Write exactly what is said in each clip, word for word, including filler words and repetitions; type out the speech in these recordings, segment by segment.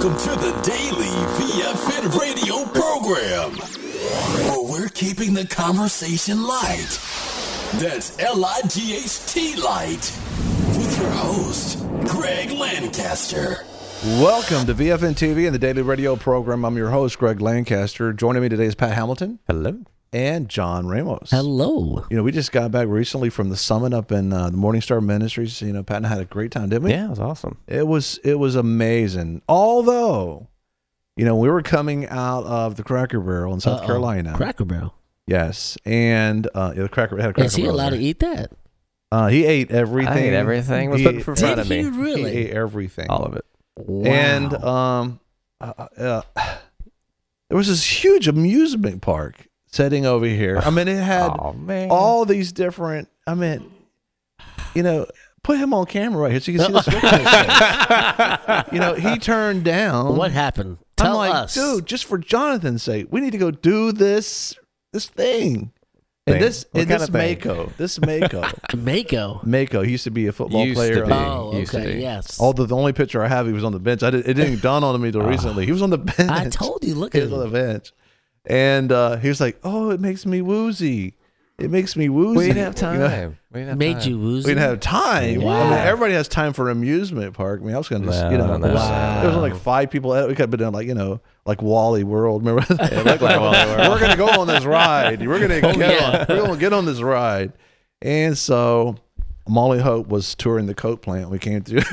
Welcome to the Daily V F N radio program, where we're keeping the conversation light. That's L I G H T light. With your host, Greg Lancaster. Welcome to V F N T V and the Daily Radio program. I'm your host, Greg Lancaster. Joining me today is Pat Hamilton. Hello. And John Ramos. Hello. You know, we just got back recently from the summit up in uh, the Morning Star Ministries. You know, Pat and I had a great time, didn't we? Yeah, it was awesome. It was it was amazing. Although, you know, we were coming out of the Cracker Barrel in South Uh-oh. Carolina. Cracker Barrel. Yes, and uh, yeah, the Cracker had a Cracker Is he Barrel allowed there. to eat that? Uh, he ate everything. I ate everything was He- put in front Did of me. he really? He ate everything. All of it. Wow. And um, uh, uh, there was this huge amusement park sitting over here. I mean, it had Oh, man. all these different. I mean, you know, put him on camera right here so you can see the switch in his face. You know, he turned down. What happened? I'm Tell like, us. dude, just for Jonathan's sake, we need to go do this this thing. And Thing. this What and kind this of thing? Mako, this Mako, Mako. Mako. He used to be a football Used player. to be. Oh, Used to okay. be. Yes. Although the only picture I have, he was on the bench. I did, it didn't dawn on me till recently. He was on the bench. I told you, look He at was on the him. bench, and uh, he was like, "Oh, it makes me woozy. It makes me woozy." We didn't have time. You know? we didn't have Made time. you woozy. We didn't have time. Wow. I mean, everybody has time for amusement park. I mean, I was gonna just, No, you know, no. it was, Wow. there was like five people. We could have been in like, you know, like Wally World. Remember? Yeah, it looked like Wally World. We're gonna go on this ride. We're gonna get yeah. on. We're gonna get on this ride. And so Molly Hope was touring the coat plant. We came through.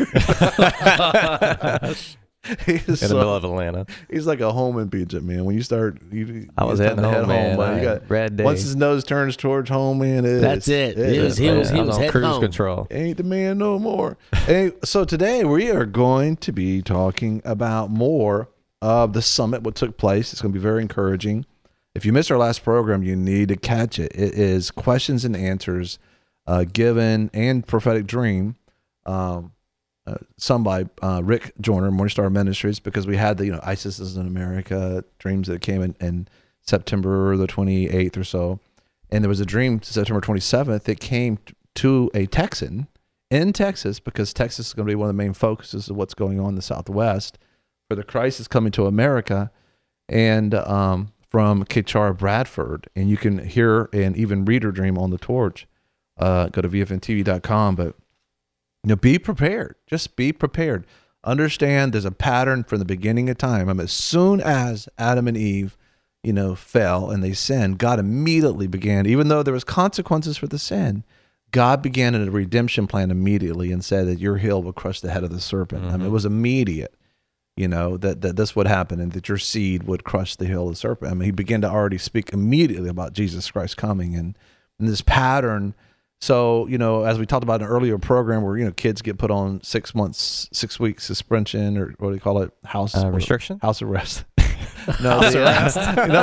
He's in so- the middle of Atlanta. He's like a home impingement, man. When you start, you, I was it's heading time to home, head man. but I you had got red day. once his nose turns towards home, man. It's, That's it. He was- he Man, was- he I was on heading cruise home. control. Ain't the man no more. Hey, so today we are going to be talking about more of the summit, what took place. It's going to be very encouraging. If you missed our last program, you need to catch it. It is questions and answers uh, given and prophetic dream, um, uh, sung by uh, Rick Joyner, Morning Star Ministries, because we had the, you know, ISIS is in America dreams that came in, in September the twenty-eighth or so. And there was a dream September twenty-seventh that came t- to a Texan in Texas, because Texas is going to be one of the main focuses of what's going on in the Southwest for the crisis coming to America. And um, from Kachar Bradford, and you can hear and even read her dream on the torch. Uh, go to V F N T V dot com, but you know, be prepared. Just be prepared. Understand there's a pattern from the beginning of time. I mean, as soon as Adam and Eve, you know, fell and they sinned, God immediately began, even though there was consequences for the sin, God began a redemption plan immediately and said that your heel would crush the head of the serpent. Mm-hmm. I mean, it was immediate, you know, that, that this would happen and that your seed would crush the heel of the serpent. I mean, he began to already speak immediately about Jesus Christ coming, and, and this pattern. So, you know, as we talked about in an earlier program where, you know, kids get put on six months, six weeks suspension, or what do you call it? House Uh, restriction? House arrest. No, house arrest.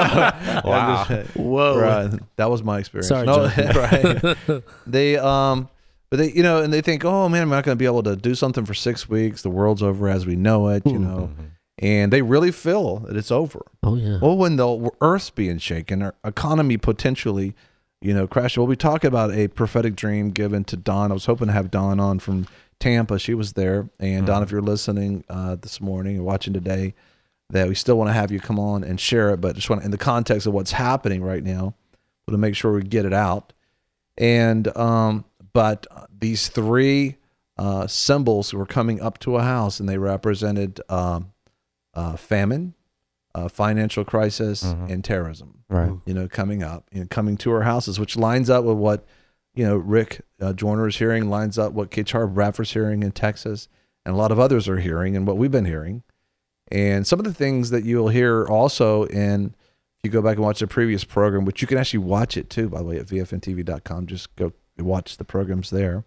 no. Wow. Whoa. Right. That was my experience. Sorry, no, Jonathan. right. They, um, but they, you know, and they think, oh man, I'm not going to be able to do something for six weeks. The world's over as we know it, you know, Mm-hmm. and they really feel that it's over. Oh, yeah. Well, when the Earth's being shaken, our economy potentially, you know, crash. Well, we talk about a prophetic dream given to Dawn. I was hoping to have Dawn on from Tampa. She was there. And Dawn, if you're listening uh, this morning or watching today, that we still want to have you come on and share it, but just want to, in the context of what's happening right now, to make sure we get it out. And um, but these three uh, symbols were coming up to a house, and they represented um, uh, famine, uh, financial crisis, Mm-hmm. and terrorism. Right. You know, coming up, you know, coming to our houses, which lines up with what, you know, Rick uh, Joyner is hearing, lines up what Kachar Bradford's hearing in Texas, and a lot of others are hearing, and what we've been hearing. And some of the things that you'll hear also in, if you go back and watch the previous program, which you can actually watch it too, by the way, at V F N T V dot com, just go watch the programs there,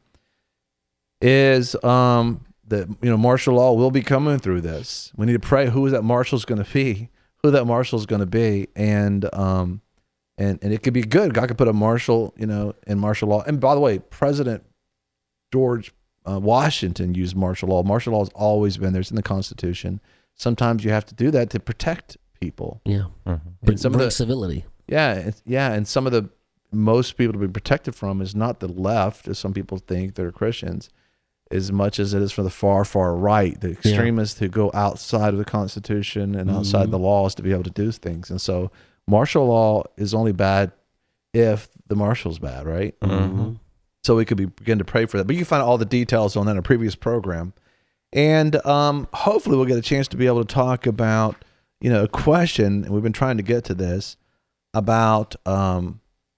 is um, that, you know, martial law will be coming through this. We need to pray who that marshal's going to be, who that marshal's going to be, and um, and and it could be good. God could put a marshal, you know, in martial law. And by the way, President George uh, Washington used martial law. Martial law has always been there. It's in the Constitution. Sometimes you have to do that to protect people. Yeah. Mm-hmm. Bring, some of bring the- civility. Yeah, it's, yeah, and some of the most people to be protected from is not the left, as some people think that are Christians. as much as it is for the far, far right, the extremists who go outside of the Constitution and outside Mm-hmm. the laws to be able to do things. And so martial law is only bad if the marshal's bad, right? Mm-hmm. So we could be, begin to pray for that. But you can find all the details on that in a previous program. And um, hopefully we'll get a chance to be able to talk about, you know, a question, and we've been trying to get to this, about, um,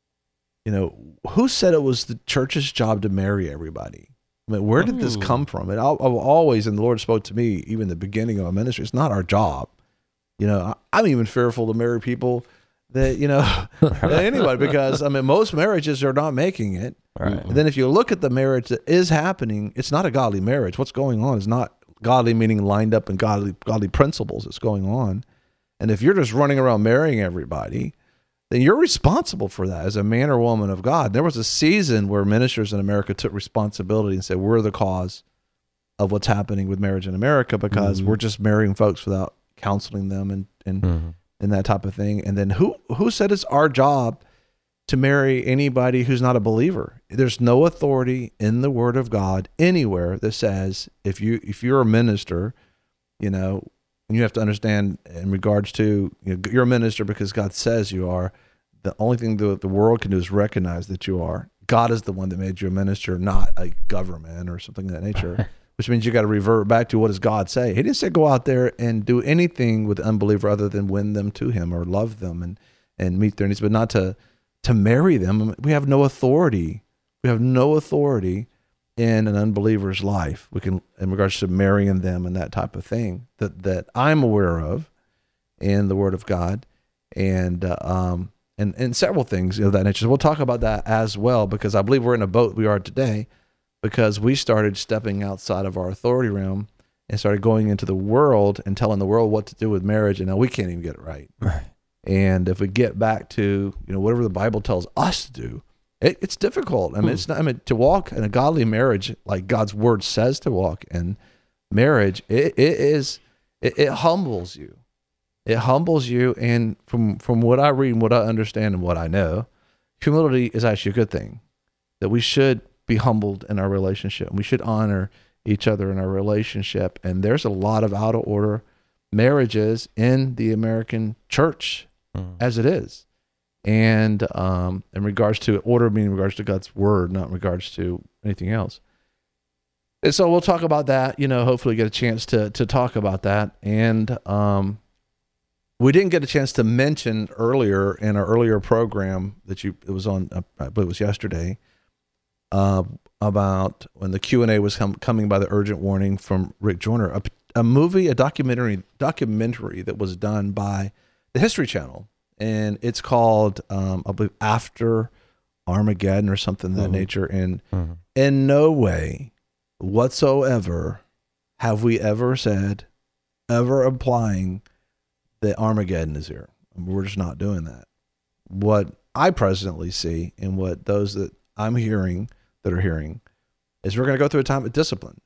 you know, who said it was the church's job to marry everybody? I mean, where did this Ooh. come from? And I've always, and the Lord spoke to me, even the beginning of our ministry, it's not our job. You know, I, I'm even fearful to marry people that, you know, anybody, because, I mean, most marriages are not making it. Right. And then if you look at the marriage that is happening, it's not a godly marriage. What's going on is not godly, meaning lined up in godly, godly principles that's going on. And if you're just running around marrying everybody, then you're responsible for that as a man or woman of God. There was a season where ministers in America took responsibility and said, we're the cause of what's happening with marriage in America because Mhm. we're just marrying folks without counseling them and, and, Mm-hmm. and that type of thing. And then who, who said it's our job to marry anybody who's not a believer? There's no authority in the Word of God anywhere that says if you if you're a minister, you know, and you have to understand in regards to, you know, you're a minister because God says you are. The only thing that the world can do is recognize that you are. God is the one that made you a minister, not a government or something of that nature. Which means you got to revert back to what does God say. He didn't say go out there and do anything with the unbeliever other than win them to Him or love them and and meet their needs, but not to to marry them. We have no authority. We have no authority in an unbeliever's life. We can, in regards to marrying them and that type of thing, that that I'm aware of in the Word of God, and uh, um and and several things of that nature. So we'll talk about that as well, because I believe we're in a boat we are today because we started stepping outside of our authority realm and started going into the world and telling the world what to do with marriage, and now we can't even get it right. Right. And if we get back to, you know, whatever the Bible tells us to do, it, it's difficult. I mean, it's not, I mean, to walk in a godly marriage like God's Word says to walk in marriage, it, it is, it, it humbles you. It humbles you. And from, from what I read and what I understand and what I know, humility is actually a good thing, that we should be humbled in our relationship. We should honor each other in our relationship. And there's a lot of out of order marriages in the American church Mm. as it is. And um, in regards to order, meaning in regards to God's Word, not in regards to anything else. And so we'll talk about that, you know, hopefully get a chance to to talk about that. And um, we didn't get a chance to mention earlier in our earlier program that you, it was on, uh, I believe it was yesterday, uh, about when the Q and A was com- coming by the urgent warning from Rick Joyner, a, a movie, a documentary, documentary that was done by the History Channel, and it's called, um, I believe, After Armageddon or something of that Mhm. nature. And Mhm. in no way whatsoever have we ever said, ever implying that Armageddon is here. We're just not doing that. What I presently see and what those that I'm hearing that are hearing is we're going to go through a time of discipline.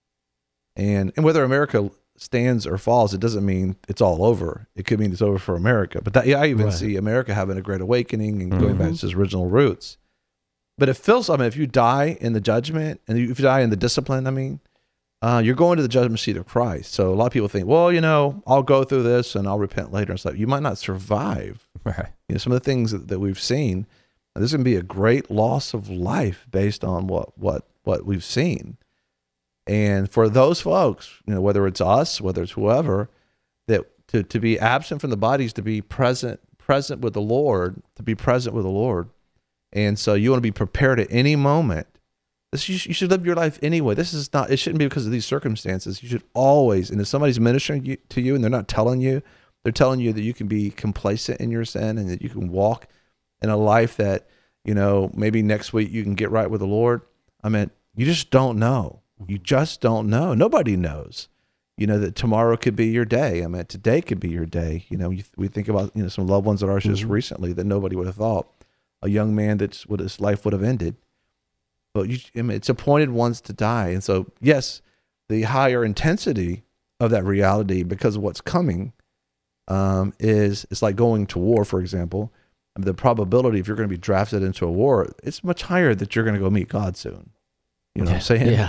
And and whether America stands or falls, it doesn't mean it's all over. It could mean it's over for America. But that, yeah, I even Right. see America having a great awakening and going Mhm. back to its original roots. But it feels, I mean, if you die in the judgment and if you die in the discipline, I mean, uh, you're going to the judgment seat of Christ. So a lot of people think, well, you know, I'll go through this and I'll repent later and stuff. You might not survive. Right. You know, some of the things that, that we've seen, there's going to be a great loss of life based on what, what, what we've seen. And for those folks, you know, whether it's us, whether it's whoever, that to, to be absent from the bodies, to be present, present with the Lord, to be present with the Lord. And so you want to be prepared at any moment. This, you, you should live your life anyway. This is not, it shouldn't be because of these circumstances. You should always, and if somebody's ministering you, to you and they're not telling you, they're telling you that you can be complacent in your sin and that you can walk in a life that, you know, maybe next week you can get right with the Lord. I mean, you just don't know. You just don't know. Nobody knows, you know, that tomorrow could be your day. I mean, today could be your day. You know, you, we think about, you know, some loved ones of ours just Mhm. recently that nobody would have thought. A young man that's what his life would have ended. But you, I mean, it's appointed once to die. And so, yes, the higher intensity of that reality because of what's coming um, is, it's like going to war, for example. I mean, the probability if you're going to be drafted into a war, it's much higher that you're going to go meet God soon. You know what I'm saying? Yeah.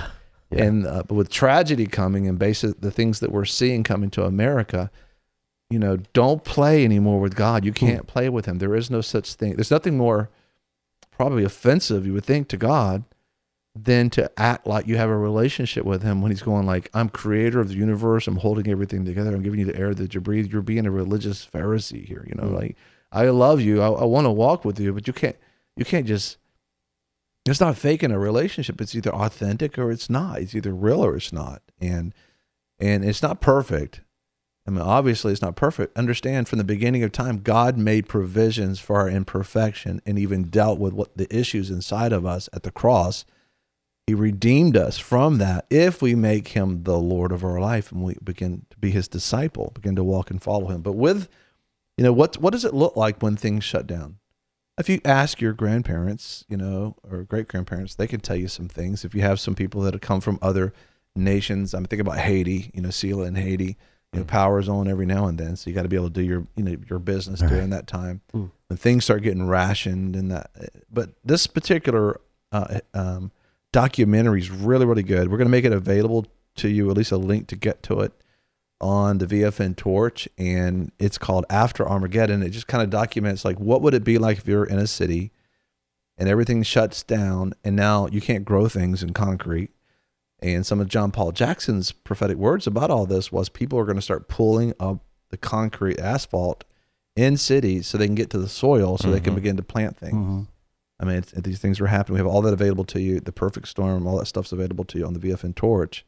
Yeah. And uh, but with tragedy coming and basic the things that we're seeing coming to America, you know, don't play anymore with God. You can't play with him. There is no such thing. There's nothing more probably offensive, you would think, to God than to act like you have a relationship with him when he's going like, I'm creator of the universe. I'm holding everything together. I'm giving you the air that you breathe. You're being a religious Pharisee here. You know, mm. like, I love you. I, I want to walk with you, but you can't, you can't just, it's not faking a relationship. It's either authentic or it's not. It's either real or it's not. And, and it's not perfect. I mean, obviously it's not perfect. Understand, from the beginning of time, God made provisions for our imperfection and even dealt with what the issues inside of us at the cross. He redeemed us from that if we make him the Lord of our life and we begin to be his disciple, begin to walk and follow him. But with, you know, what what does it look like when things shut down? If you ask your grandparents, you know, or great-grandparents, they can tell you some things. If you have some people that have come from other nations, I'm thinking about Haiti, you know, Selah in Haiti, you know, power's on every now and then. So you got to be able to do your, you know, your business All during right. that time. Mm. When things start getting rationed and that. But this particular uh, um, documentary is really, really good. We're going to make it available to you, at least a link to get to it on the V F N Torch. And it's called After Armageddon. It just kind of documents like, what would it be like if you're in a city and everything shuts down and now you can't grow things in concrete. And some of John Paul Jackson's prophetic words about all this was people are going to start pulling up the concrete asphalt in cities so they can get to the soil so mm-hmm. they can begin to plant things. Mm-hmm. I mean, it's, these things are happening. We have all that available to you. The Perfect Storm, all that stuff's available to you on the V F N Torch.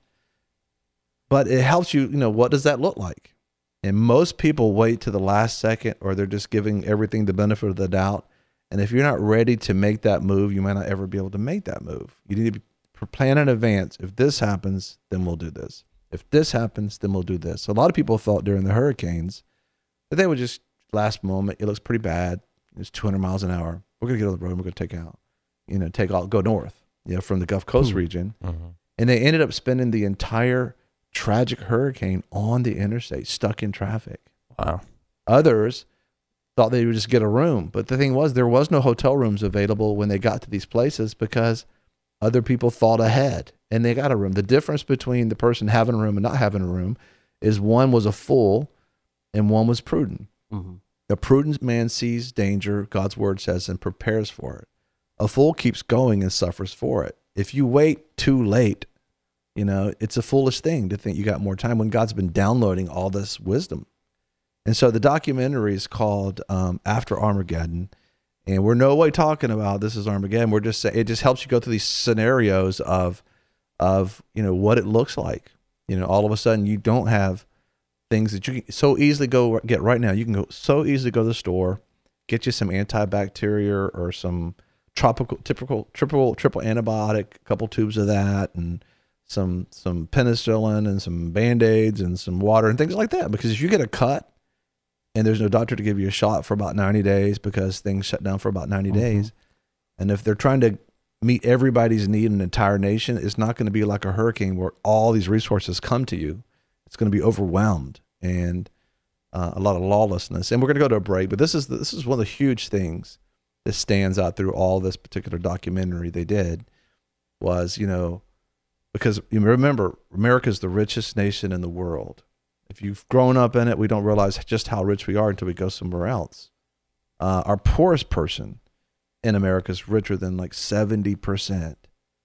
But it helps you, you know, what does that look like? And most people wait to the last second, or they're just giving everything the benefit of the doubt. And if you're not ready to make that move, you might not ever be able to make that move. You need to be plan in advance. If this happens, then we'll do this. If this happens, then we'll do this. So a lot of people thought during the hurricanes that they would just last moment. It looks pretty bad. It's two hundred miles an hour. We're going to get on the road and we're going to take out, you know, take all, go north, you know, from the Gulf Coast mm-hmm. region. Mm-hmm. And they ended up spending the entire tragic hurricane on the interstate, stuck in traffic. Wow. Others thought they would just get a room. But the thing was, there was no hotel rooms available when they got to these places because other people thought ahead and they got a room. The difference between the person having a room and not having a room is one was a fool and one was prudent. Mm-hmm. The prudent man sees danger, God's word says, and prepares for it. A fool keeps going and suffers for it. If you wait too late, you know, it's a foolish thing to think you got more time when God's been downloading all this wisdom. And so the documentary is called um, After Armageddon. And we're no way talking about this is Armageddon. We're just saying it just helps you go through these scenarios of, of you know, what it looks like. You know, all of a sudden you don't have things that you can so easily go get right now. You can go so easily go to the store, get you some antibacterial or some tropical, typical, triple, triple antibiotic, a couple tubes of that, and some some penicillin and some Band-Aids and some water and things like that. Because if you get a cut and there's no doctor to give you a shot for about ninety days because things shut down for about ninety mm-hmm. days. And if they're trying to meet everybody's need in an entire nation, it's not going to be like a hurricane where all these resources come to you. It's going to be overwhelmed and uh, a lot of lawlessness. And we're going to go to a break, but this is the, this is one of the huge things that stands out through all this particular documentary they did was, you know, because you remember, America is the richest nation in the world. If you've grown up in it, we don't realize just how rich we are until we go somewhere else. Uh, our poorest person in America is richer than like seventy percent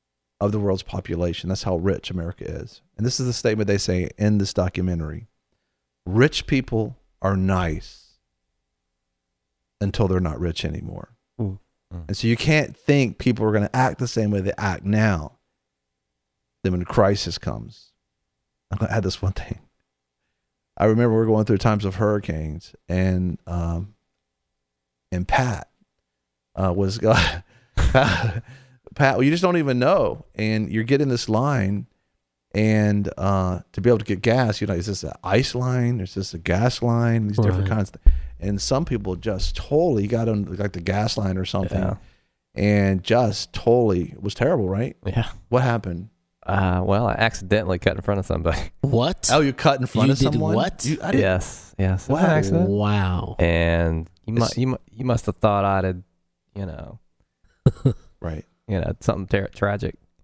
of the world's population. That's how rich America is. And this is the statement they say in this documentary. Rich people are nice until they're not rich anymore. Mm. Mm. And so you can't think people are going to act the same way they act now. Then when crisis comes, I'm going to add this one thing. I remember we were going through times of hurricanes, and um, and Pat uh, was uh, Pat. Well, you just don't even know, and you're getting this line, and uh, to be able to get gas, you know, is this an ice line? Is this a gas line? These different right. kinds, of, and some people just totally got on like the gas line or something, yeah. and just totally it was terrible, right? Yeah. What happened? Uh, well, I accidentally cut in front of somebody. What? Oh, you cut in front you of did someone? What? You, I yes, yes. Wow. An accident. Wow. And you must, you, mu- you must have thought I'd, had, you know, right, you know, something ter- tragic.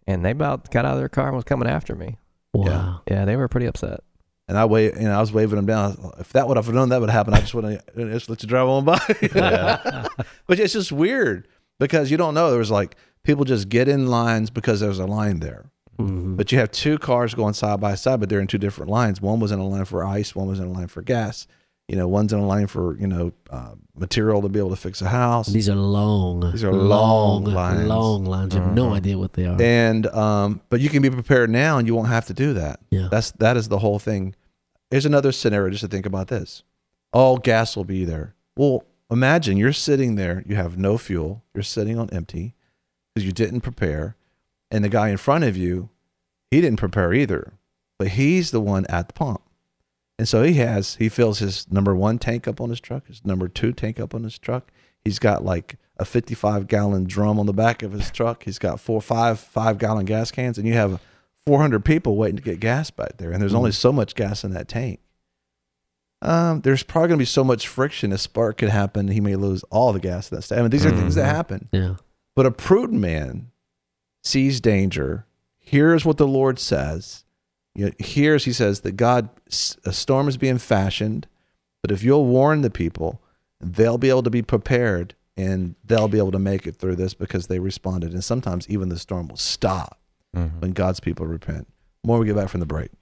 and they about got out of their car and was coming after me. Wow. Yeah, they were pretty upset. And I wait, you know, I was waving them down. If that would have known that would happen, I just would have just let you drive on by. Yeah. But it's just weird because you don't know. There was like people just get in lines because there's a line there. Mm-hmm. But you have two cars going side by side, but they're in two different lines. One was in a line for ice, one was in a line for gas. You know, one's in a line for, you know, uh, material to be able to fix a house. These are long. These are long long lines. Long lines. You have no idea what they are. And um, but you can be prepared now, and you won't have to do that. Yeah. That's that is the whole thing. Here's another scenario just to think about this. All gas will be there. Well, imagine you're sitting there, you have no fuel, you're sitting on empty because you didn't prepare, and the guy in front of you, he didn't prepare either, but he's the one at the pump. And so he has, he fills his number one tank up on his truck, his number two tank up on his truck. He's got like a fifty-five gallon drum on the back of his truck. He's got four, five, five gallon gas cans, and you have four hundred people waiting to get gas back there. And there's only so much gas in that tank. Um, there's probably going to be so much friction, a spark could happen. He may lose all the gas in that state. I mean, these are mm-hmm. things that happen. Yeah. But a prudent man sees danger, hears what the Lord says. You know, hears, he says, that God, a storm is being fashioned, but if you'll warn the people, they'll be able to be prepared and they'll be able to make it through this because they responded. And sometimes even the storm will stop mm-hmm. when God's people repent. More we get back from the break.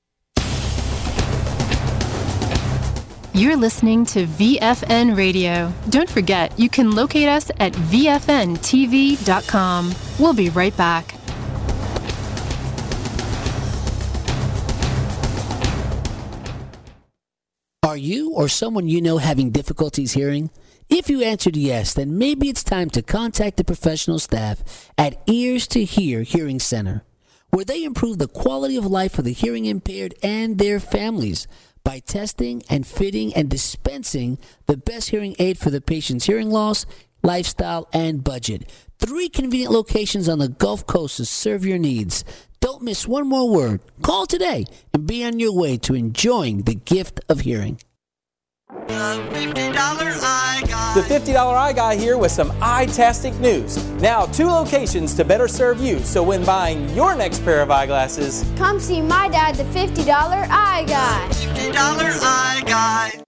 You're listening to V F N Radio. Don't forget, you can locate us at V F N T V dot com. We'll be right back. Are you or someone you know having difficulties hearing? If you answered yes, then maybe it's time to contact the professional staff at Ears to Hear Hearing Center, where they improve the quality of life for the hearing impaired and their families by testing and fitting and dispensing the best hearing aid for the patient's hearing loss, lifestyle, and budget. Three convenient locations on the Gulf Coast to serve your needs. Don't miss one more word. Call today and be on your way to enjoying the gift of hearing. The fifty dollar Eye Guy. The fifty dollar Eye Guy here with some eye-tastic news. Now, two locations to better serve you, so when buying your next pair of eyeglasses, come see my dad, the fifty dollar Eye Guy. The fifty dollar Eye Guy.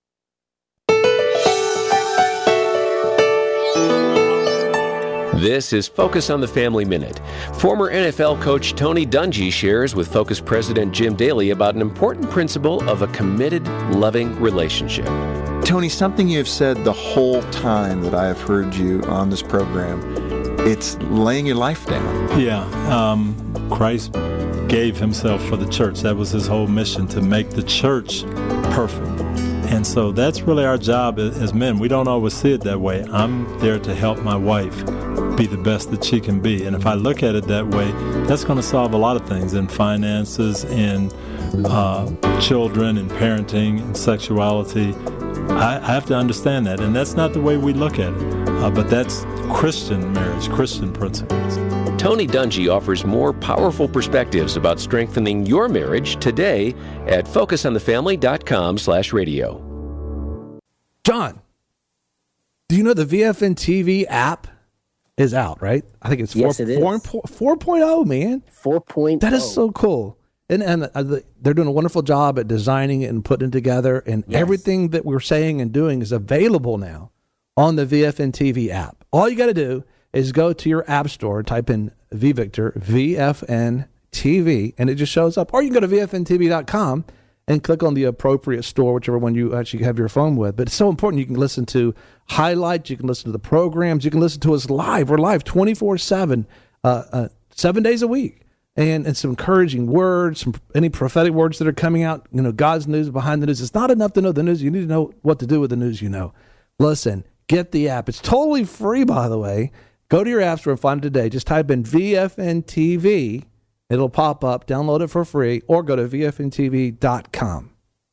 This is Focus on the Family Minute. Former N F L coach Tony Dungy shares with Focus President Jim Daly about an important principle of a committed, loving relationship. Tony, something you've said the whole time that I have heard you on this program, it's laying your life down. Yeah, um, Christ gave himself for the church. That was his whole mission, to make the church perfect. And so that's really our job as men. We don't always see it that way. I'm there to help my wife be the best that she can be. And if I look at it that way, that's going to solve a lot of things in finances, in uh, children, in parenting, in sexuality. I, I have to understand that. And that's not the way we look at it. Uh, but that's Christian marriage, Christian principles. Tony Dungy offers more powerful perspectives about strengthening your marriage today at focus on the family dot com slash radio. John, do you know the V F N T V app is out, right? I think it's yes, four, it is. four, four point oh, man. four point oh. That is so cool. And, and uh, they're doing a wonderful job at designing it and putting it together. And yes. everything that we're saying and doing is available now on the V F N T V app. All you got to do is go to your app store, type in V Victor, V F N T V, and it just shows up. Or you can go to V F N T V dot com and click on the appropriate store, whichever one you actually have your phone with. But it's so important. You can listen to highlights. You can listen to the programs. You can listen to us live. We're live twenty-four seven, uh, uh, seven days a week. And, and some encouraging words, some any prophetic words that are coming out, you know, God's news behind the news. It's not enough to know the news. You need to know what to do with the news you know. Listen, get the app. It's totally free, by the way. Go to your app store and find it today. Just type in V F N T V. It'll pop up. Download it for free, or go to V F N T V dot com.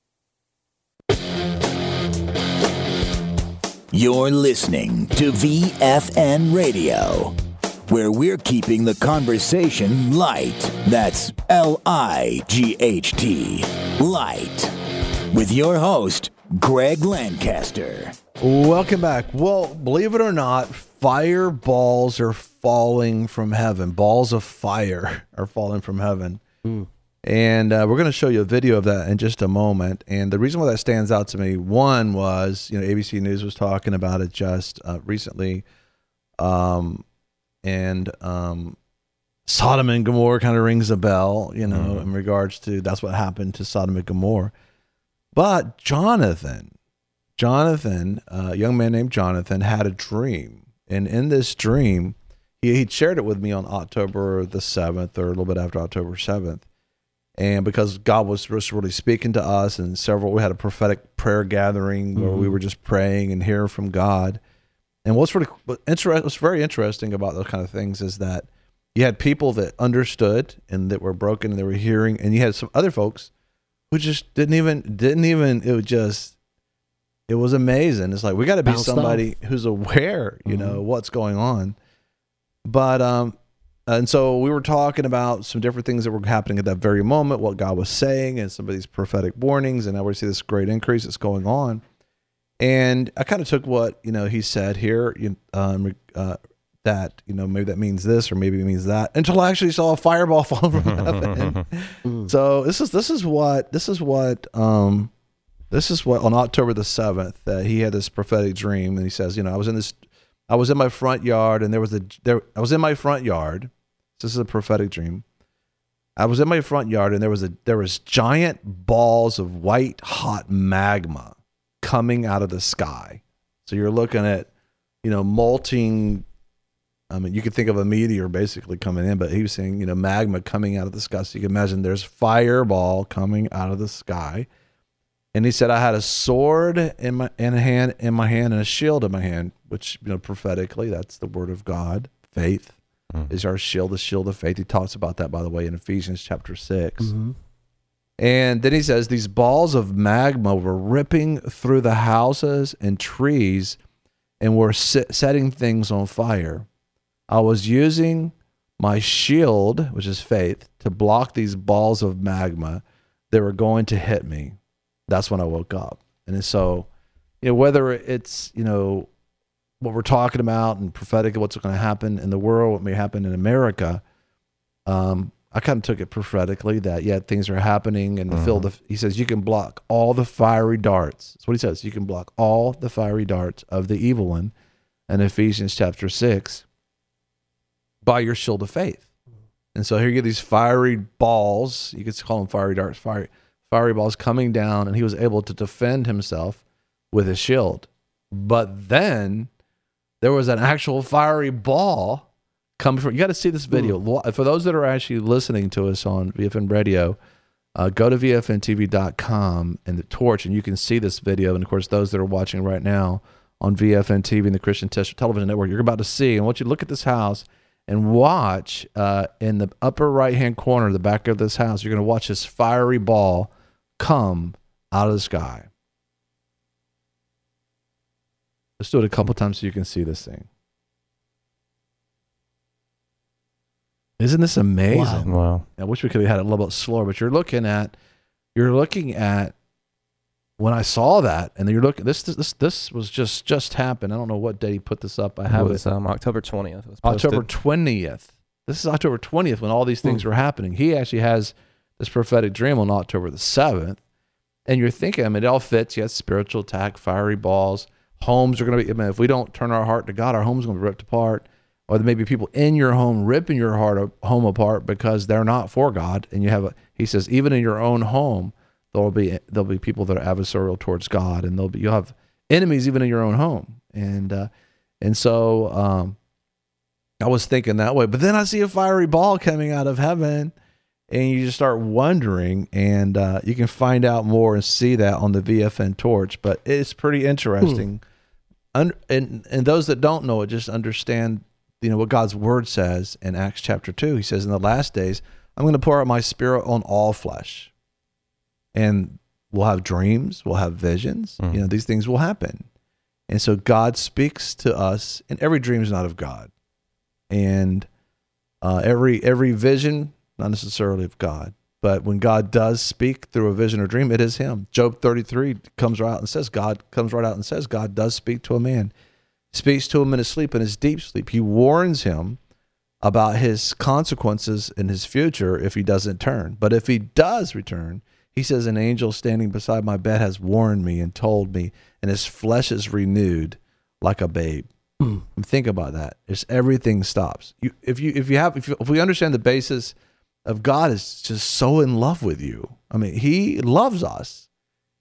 You're listening to V F N Radio, where we're keeping the conversation light. That's L I G H T, light. With your host, Greg Lancaster. Welcome back. Well, believe it or not, fireballs are falling from heaven. Balls of fire are falling from heaven. Mm. And uh, we're going to show you a video of that in just a moment. And the reason why that stands out to me, one was, you know, A B C News was talking about it just uh, recently. Um, and um, Sodom and Gomorrah kind of rings a bell, you know, mm. in regards to that's what happened to Sodom and Gomorrah. But Jonathan, Jonathan, a young man named Jonathan, had a dream. And in this dream, he, he shared it with me on October the seventh, or a little bit after October seventh. And because God was just really speaking to us, and several, we had a prophetic prayer gathering where mm-hmm. we were just praying and hearing from God. And what's really interesting, what's very interesting about those kind of things is that you had people that understood and that were broken and they were hearing, and you had some other folks who just didn't even, didn't even, it was just, it was amazing. It's like, we got to be Bounced somebody off. who's aware, you mm-hmm. know, what's going on. But, um, and so we were talking about some different things that were happening at that very moment, what God was saying, and some of these prophetic warnings. And now we see this great increase that's going on. And I kind of took what, you know, he said here, um, uh, that, you know, maybe that means this or maybe it means that, until I actually saw a fireball fall from heaven. So this is, this is what, this is what, um, this is what on October the seventh, that uh, he had this prophetic dream. And he says, you know, I was in this, I was in my front yard and there was a, there, I was in my front yard. This is a prophetic dream. I was in my front yard and there was a, there was giant balls of white hot magma coming out of the sky. So you're looking at, you know, molting, I mean, you could think of a meteor basically coming in, but he was saying, you know, magma coming out of the sky. So you can imagine there's fireball coming out of the sky. And he said, I had a sword in my in a hand in my hand and a shield in my hand, which, you know, prophetically, that's the word of God. Faith mm. is our shield, the shield of faith. He talks about that, by the way, in Ephesians chapter six. Mm-hmm. And then he says, these balls of magma were ripping through the houses and trees and were set, setting things on fire. I was using my shield, which is faith, to block these balls of magma that were going to hit me. That's when I woke up. And so, you know, whether it's, you know, what we're talking about and prophetic, what's going to happen in the world, what may happen in America, um, I kind of took it prophetically that, yeah, things are happening and mm-hmm. fill the, he says, you can block all the fiery darts. That's what he says. You can block all the fiery darts of the evil one in Ephesians chapter six by your shield of faith. And so here you get these fiery balls. You could call them fiery darts, fiery fiery balls coming down, and he was able to defend himself with his shield. But then there was an actual fiery ball coming from, you got to see this video. Ooh. For those that are actually listening to us on V F N Radio, uh, go to V F N T V dot com and the torch, and you can see this video. And of course, those that are watching right now on V F N T V and the Christian Television Network, you're about to see. And I want you to look at this house and watch uh, in the upper right-hand corner, the back of this house, you're going to watch this fiery ball come out of the sky. Let's do it a couple times so you can see this thing. Isn't this amazing? Wow. wow. I wish we could have had it a little bit slower, but you're looking at, you're looking at, when I saw that, and you're looking, this this this was just just happened. I don't know what day he put this up. I have it. Was, it. Um, October twentieth. It was October twentieth. This is October twentieth when all these things Ooh. were happening. He actually has this prophetic dream on October the seventh. And you're thinking, I mean, it all fits. Yes, spiritual attack, fiery balls. Homes are going to be, I mean, if we don't turn our heart to God, our home's going to be ripped apart. Or there may be people in your home ripping your heart home apart because they're not for God. And you have a, he says, even in your own home, there'll be there'll be people that are adversarial towards God, and there'll be you'll have enemies even in your own home. And uh, and so um, I was thinking that way. But then I see a fiery ball coming out of heaven, and you just start wondering. And uh, you can find out more and see that on the V F N Torch. But it's pretty interesting. Un- and and those that don't know it, just understand, you know, what God's word says in Acts chapter two. He says, in the last days, I'm going to pour out my spirit on all flesh. And we'll have dreams, we'll have visions, mm-hmm. you know, these things will happen. And so God speaks to us, and every dream is not of God. And uh, every every vision, not necessarily of God. But when God does speak through a vision or dream, it is him. Job thirty-three comes right out and says, God comes right out and says, God does speak to a man. speaks to him in his sleep, in his deep sleep. He warns him about his consequences in his future if he doesn't turn. But if he does return, he says, an angel standing beside my bed has warned me and told me, and his flesh is renewed like a babe. Mm. Think about that. It's everything stops. You, if you if you have if, you, if we understand the basis of God is just so in love with you. I mean, he loves us,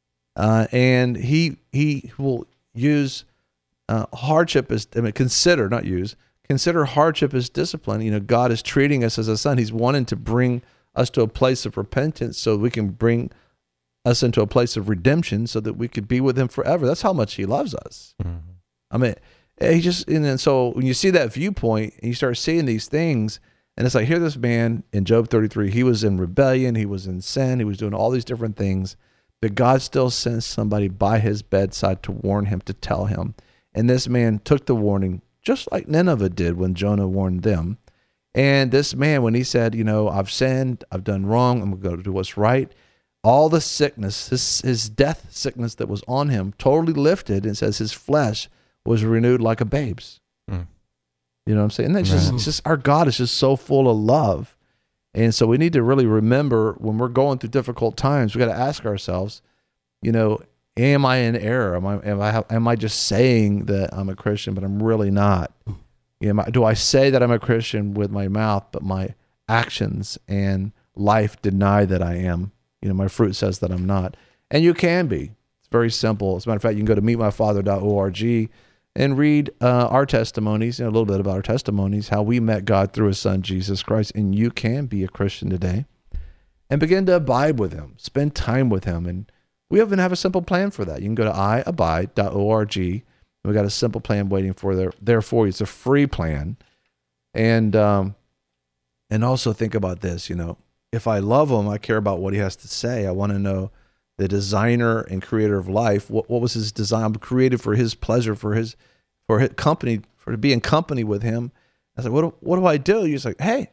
uh, and he he will use uh, hardship as I mean, consider not use consider hardship as discipline. You know, God is treating us as a son. He's wanting to bring us to a place of repentance so we can bring us into a place of redemption so that we could be with him forever. That's how much he loves us. Mm-hmm. I mean, he just, and then so when you see that viewpoint and you start seeing these things, and it's like, here this man in Job thirty-three, he was in rebellion, he was in sin, he was doing all these different things, but God still sends somebody by his bedside to warn him, to tell him. And this man took the warning, just like Nineveh did when Jonah warned them. And this man, when he said, you know, I've sinned, I've done wrong, I'm going to do what's right, all the sickness, his, his death sickness that was on him, totally lifted, and says his flesh was renewed like a babe's. Mm. You know what I'm saying? And that's just, it's just, our God is just so full of love. And so we need to really remember when we're going through difficult times, we got to ask ourselves, you know, am I in error? Am I, am I, am I just saying that I'm a Christian, but I'm really not? You know, do I say that I'm a Christian with my mouth, but my actions and life deny that I am? You know, my fruit says that I'm not. And you can be. It's very simple. As a matter of fact, you can go to meet my father dot org and read uh, our testimonies, you know, a little bit about our testimonies, how we met God through his son, Jesus Christ. And you can be a Christian today and begin to abide with him, spend time with him. And we even have a simple plan for that. You can go to i abide dot org. We got a simple plan waiting for there, there for you. It's a free plan. And, um, and also think about this, you know, if I love him, I care about what he has to say. I want to know the designer and creator of life. What, what was his design? I'm created for his pleasure, for his, for his company, for to be in company with him. I said, what do, what do I do? He's like, hey,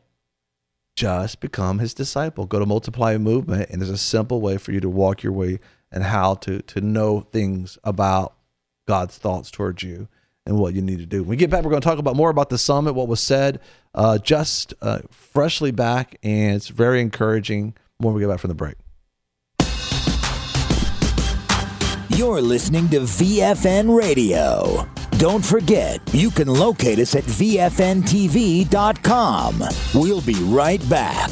just become his disciple. Go to Multiply Movement, and there's a simple way for you to walk your way and how to to know things about God's thoughts towards you and what you need to do. When we get back, we're going to talk about more about the summit, what was said, uh, just uh, freshly back, and it's very encouraging when we get back from the break. You're listening to V F N Radio. Don't forget, you can locate us at V F N T V dot com. We'll be right back.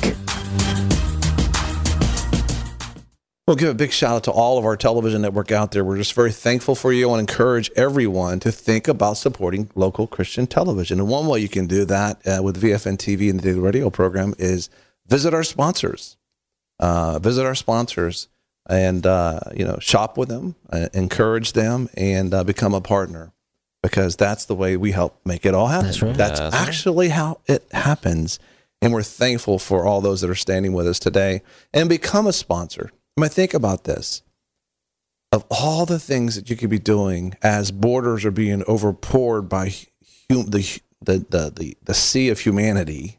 We'll give a big shout out to all of our television network out there. We're just very thankful for you and encourage everyone to think about supporting local Christian television. And one way you can do that uh, with V F N T V and the Daily Radio program is visit our sponsors. Uh, visit our sponsors and, uh, you know, shop with them, uh, encourage them, and uh, become a partner, because that's the way we help make it all happen. That's right. That's that's actually right. how it happens. And we're thankful for all those that are standing with us today. And become a sponsor. I mean, think about this. Of all the things that you could be doing as borders are being overpoured by hum- the, the, the, the, the sea of humanity,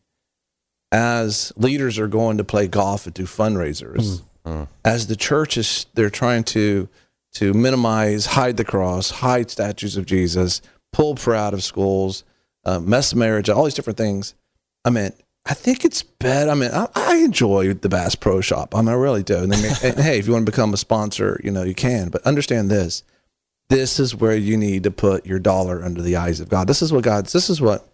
as leaders are going to play golf and do fundraisers, mm-hmm. as the church is, they're trying to, to minimize, hide the cross, hide statues of Jesus, pull prayer out of schools, uh, mess marriage, all these different things. I mean, I think it's better. I mean, I, I enjoy the Bass Pro Shop. I mean, I really do. And, they make, and hey, if you want to become a sponsor, you know, you can. But understand this: this is where you need to put your dollar under the eyes of God. This is what God. This is what.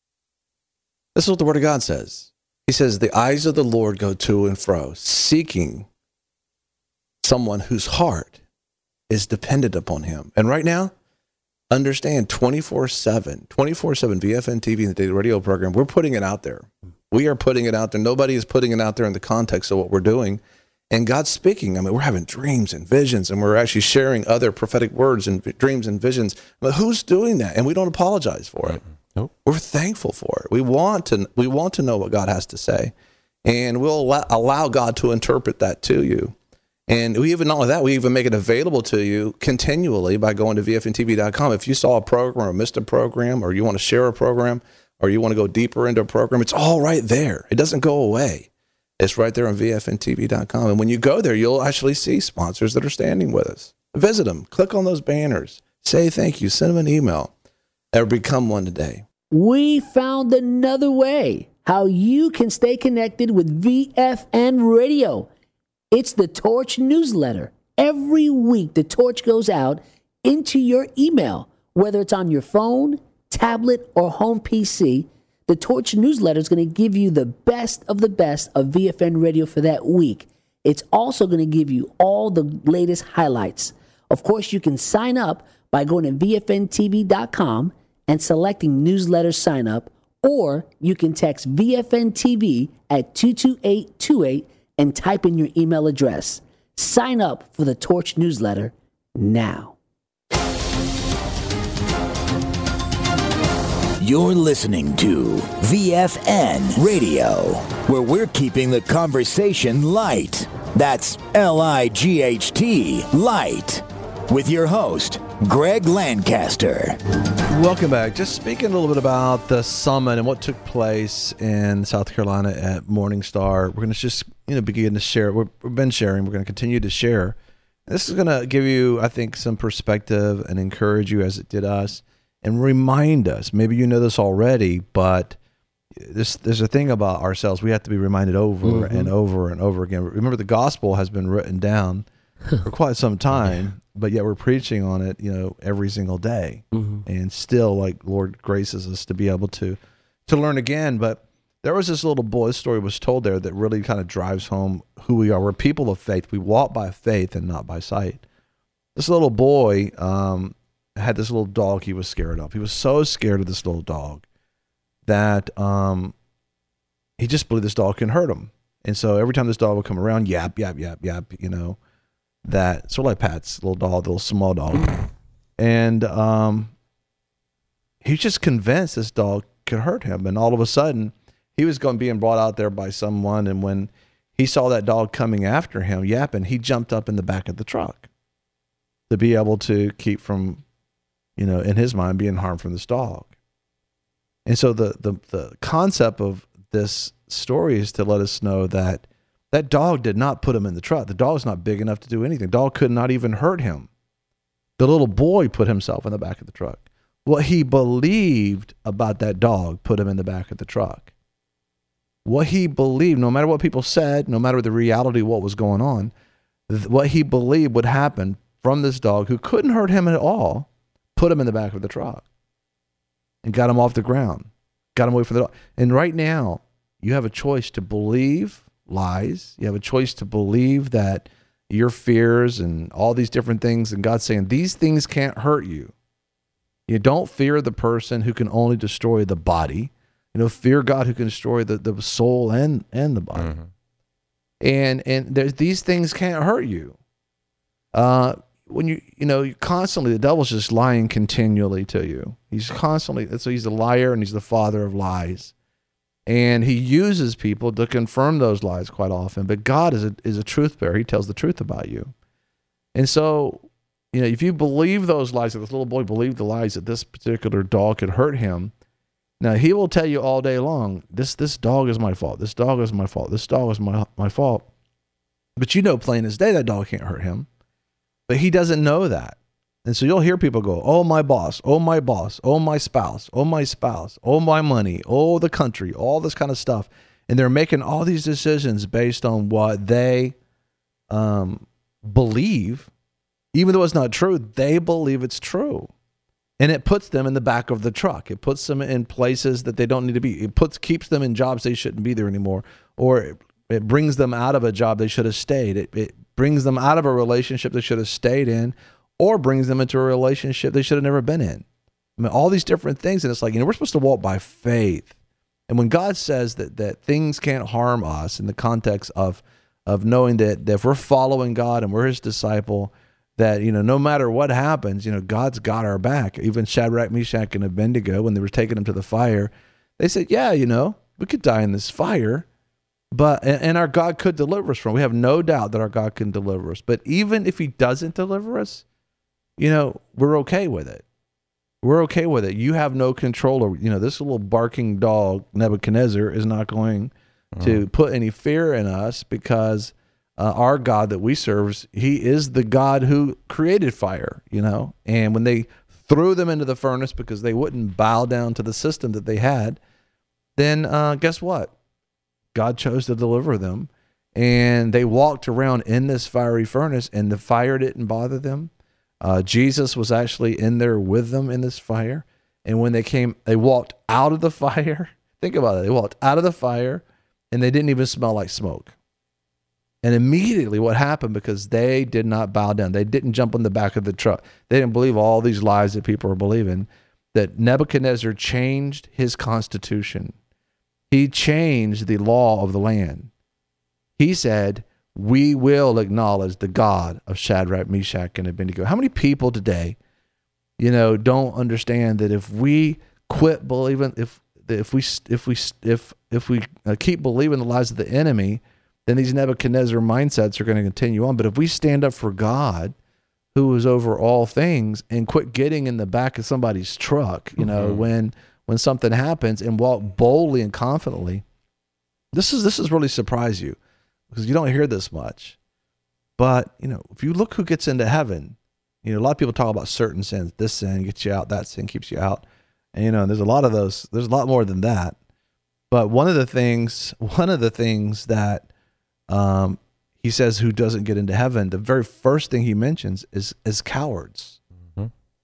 This is what the Word of God says. He says, "The eyes of the Lord go to and fro, seeking someone whose heart is dependent upon Him." And right now, understand, twenty-four seven, twenty-four seven, V F N T V and the Daily Radio program, we're putting it out there. We are putting it out there. Nobody is putting it out there in the context of what we're doing. And God's speaking. I mean, we're having dreams and visions, and we're actually sharing other prophetic words and v- dreams and visions. But who's doing that? And we don't apologize for it. Nope. We're thankful for it. We want to we want to know what God has to say. And we'll allow, allow God to interpret that to you. And we even, not only that, we even make it available to you continually by going to V F N T V dot com. If you saw a program or missed a program, or you want to share a program, or you want to go deeper into a program, it's all right there. It doesn't go away. It's right there on V F N T V dot com. And when you go there, you'll actually see sponsors that are standing with us. Visit them. Click on those banners. Say thank you. Send them an email. Ever become one today? We found another way how you can stay connected with V F N Radio. It's the Torch newsletter. Every week, the Torch goes out into your email, whether it's on your phone, tablet, or home P C. The Torch newsletter is going to give you the best of the best of V F N Radio for that week. It's also going to give you all the latest highlights. Of course, you can sign up by going to V F N T V dot com and selecting newsletter sign up, or you can text V F N T V at two two eight two eight and type in your email address. Sign up for the Torch newsletter now. You're listening to V F N Radio, where we're keeping the conversation light. That's L I G H T, light. With your host, Greg Lancaster. Welcome back. Just speaking a little bit about the summit and what took place in South Carolina at Morningstar. We're going to just, you know, begin to share. We've been sharing. We're going to continue to share. This is going to give you, I think, some perspective and encourage you as it did us, and remind us. Maybe you know this already, but this, there's a thing about ourselves. We have to be reminded over mm-hmm. and over and over again. Remember, the gospel has been written down for quite some time, but yet we're preaching on it, you know, every single day. Mm-hmm. And still, like, Lord graces us to be able to to learn again. But there was this little boy, this story was told there that really kind of drives home who we are. We're people of faith. We walk by faith and not by sight. This little boy um, had this little dog he was scared of. He was so scared of this little dog that um, he just believed this dog can hurt him. And so every time this dog would come around, yap, yap, yap, yap, you know, that sort of like Pat's little dog, the little small dog. And um, he was just convinced this dog could hurt him. And all of a sudden, he was going being brought out there by someone. And when he saw that dog coming after him, yapping, he jumped up in the back of the truck to be able to keep from, you know, in his mind, being harmed from this dog. And so the the the concept of this story is to let us know that that dog did not put him in the truck. The dog's not big enough to do anything. The dog could not even hurt him. The little boy put himself in the back of the truck. What he believed about that dog put him in the back of the truck. What he believed, no matter what people said, no matter the reality of what was going on, th- what he believed would happen from this dog who couldn't hurt him at all, put him in the back of the truck and got him off the ground, got him away from the dog. And right now, you have a choice to believe lies. You have a choice to believe that your fears and all these different things, and God's saying these things can't hurt you. You don't fear the person who can only destroy the body. You know, fear God who can destroy the, the soul and, and the body. Mm-hmm. And and there's, these things can't hurt you. Uh, when you you know you constantly, the devil's just lying continually to you. He's constantly, so he's a liar and he's the father of lies. And he uses people to confirm those lies quite often. But God is a, is a truth bearer. He tells the truth about you. And so, you know, if you believe those lies, that this little boy believed the lies that this particular dog could hurt him, now he will tell you all day long, this this dog is my fault. This dog is my fault. This dog is my, my fault. But you know plain as day that dog can't hurt him. But he doesn't know that. And so you'll hear people go, oh, my boss, oh, my boss, oh, my spouse, oh, my spouse, oh, my money, oh, the country, all this kind of stuff. And they're making all these decisions based on what they um, believe. Even though it's not true, they believe it's true. And it puts them in the back of the truck. It puts them in places that they don't need to be. It puts keeps them in jobs they shouldn't be there anymore. Or it, it brings them out of a job they should have stayed. It, it brings them out of a relationship they should have stayed in, or brings them into a relationship they should have never been in. I mean, all these different things. And it's like, you know, we're supposed to walk by faith. And when God says that that things can't harm us in the context of of knowing that, that if we're following God and we're his disciple, that, you know, no matter what happens, you know, God's got our back. Even Shadrach, Meshach, and Abednego, when they were taking them to the fire, they said, yeah, you know, we could die in this fire, but, and, and our God could deliver us from it. We have no doubt that our God can deliver us. But even if he doesn't deliver us, you know, we're okay with it. We're okay with it. You have no control over, you know, this little barking dog, Nebuchadnezzar, is not going mm. to put any fear in us, because uh, our God that we serve, he is the God who created fire, you know. And when they threw them into the furnace because they wouldn't bow down to the system that they had, then uh, guess what? God chose to deliver them, and they walked around in this fiery furnace, and the fire didn't bother them. Uh, Jesus was actually in there with them in this fire, and when they came, they walked out of the fire. Think about it. They walked out of the fire, and they didn't even smell like smoke. And immediately what happened, because they did not bow down. They didn't jump on the back of the truck. They didn't believe all these lies that people are believing, that Nebuchadnezzar changed his constitution. He changed the law of the land. He said, we will acknowledge the God of Shadrach, Meshach, and Abednego. How many people today, you know, don't understand that if we quit believing, if if we if we if if we keep believing the lies of the enemy, then these Nebuchadnezzar mindsets are going to continue on. But if we stand up for God, who is over all things, and quit getting in the back of somebody's truck, you know, mm-hmm. when when something happens, and walk boldly and confidently, this is this is really surprise you, because you don't hear this much. But, you know, if you look who gets into heaven, you know, a lot of people talk about certain sins. This sin gets you out, that sin keeps you out. And, you know, there's a lot of those, there's a lot more than that. But one of the things, one of the things that um, he says who doesn't get into heaven, the very first thing he mentions is is cowards. Mm-hmm.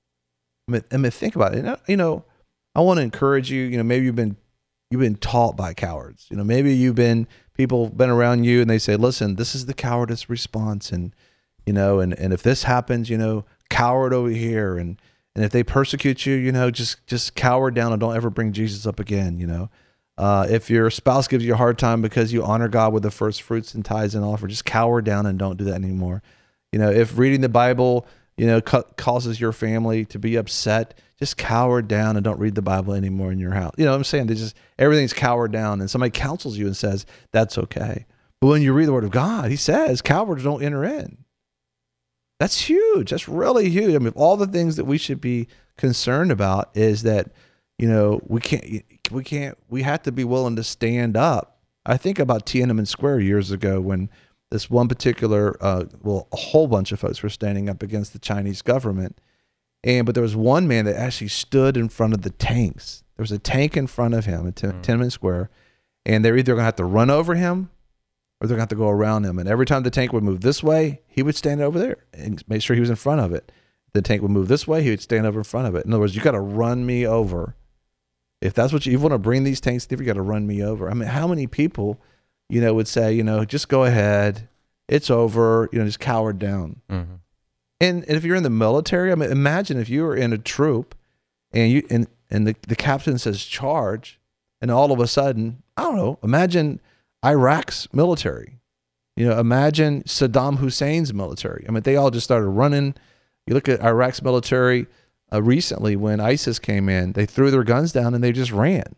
I mean, I mean, think about it. You know, you know, I want to encourage you, you know, maybe you've been, you've been taught by cowards. You know, maybe you've been, people been around you and they say, listen, this is the cowardice response. And, you know, and, and if this happens, you know, coward over here. And, and if they persecute you, you know, just, just cower down and don't ever bring Jesus up again. You know, uh, if your spouse gives you a hard time because you honor God with the first fruits and tithes and offer, just cower down and don't do that anymore. You know, if reading the Bible, you know, ca- causes your family to be upset, just cower down and don't read the Bible anymore in your house. You know what I'm saying? They just, everything's cowered down, and somebody counsels you and says, that's okay. But when you read the word of God, he says, cowards don't enter in. That's huge. That's really huge. I mean, all the things that we should be concerned about is that, you know, we can't, we can't, we have to be willing to stand up. I think about Tiananmen Square years ago when this one particular, uh, well, a whole bunch of folks were standing up against the Chinese government. And, but there was one man that actually stood in front of the tanks. There was a tank in front of him at T- mm. Tiananmen Square, and they're either going to have to run over him or they're going to have to go around him. And every time the tank would move this way, he would stand over there and make sure he was in front of it. The tank would move this way, he would stand over in front of it. In other words, you got to run me over. If that's what you, you want to bring these tanks, you got to run me over. I mean, how many people, you know, would say, you know, just go ahead, it's over, you know, just cower down. Mm-hmm. And, and if you're in the military, I mean, imagine if you were in a troop and you and, and the, the captain says charge, and all of a sudden, I don't know, imagine Iraq's military. You know, imagine Saddam Hussein's military. I mean, they all just started running. You look at Iraq's military uh, recently when ISIS came in, they threw their guns down and they just ran.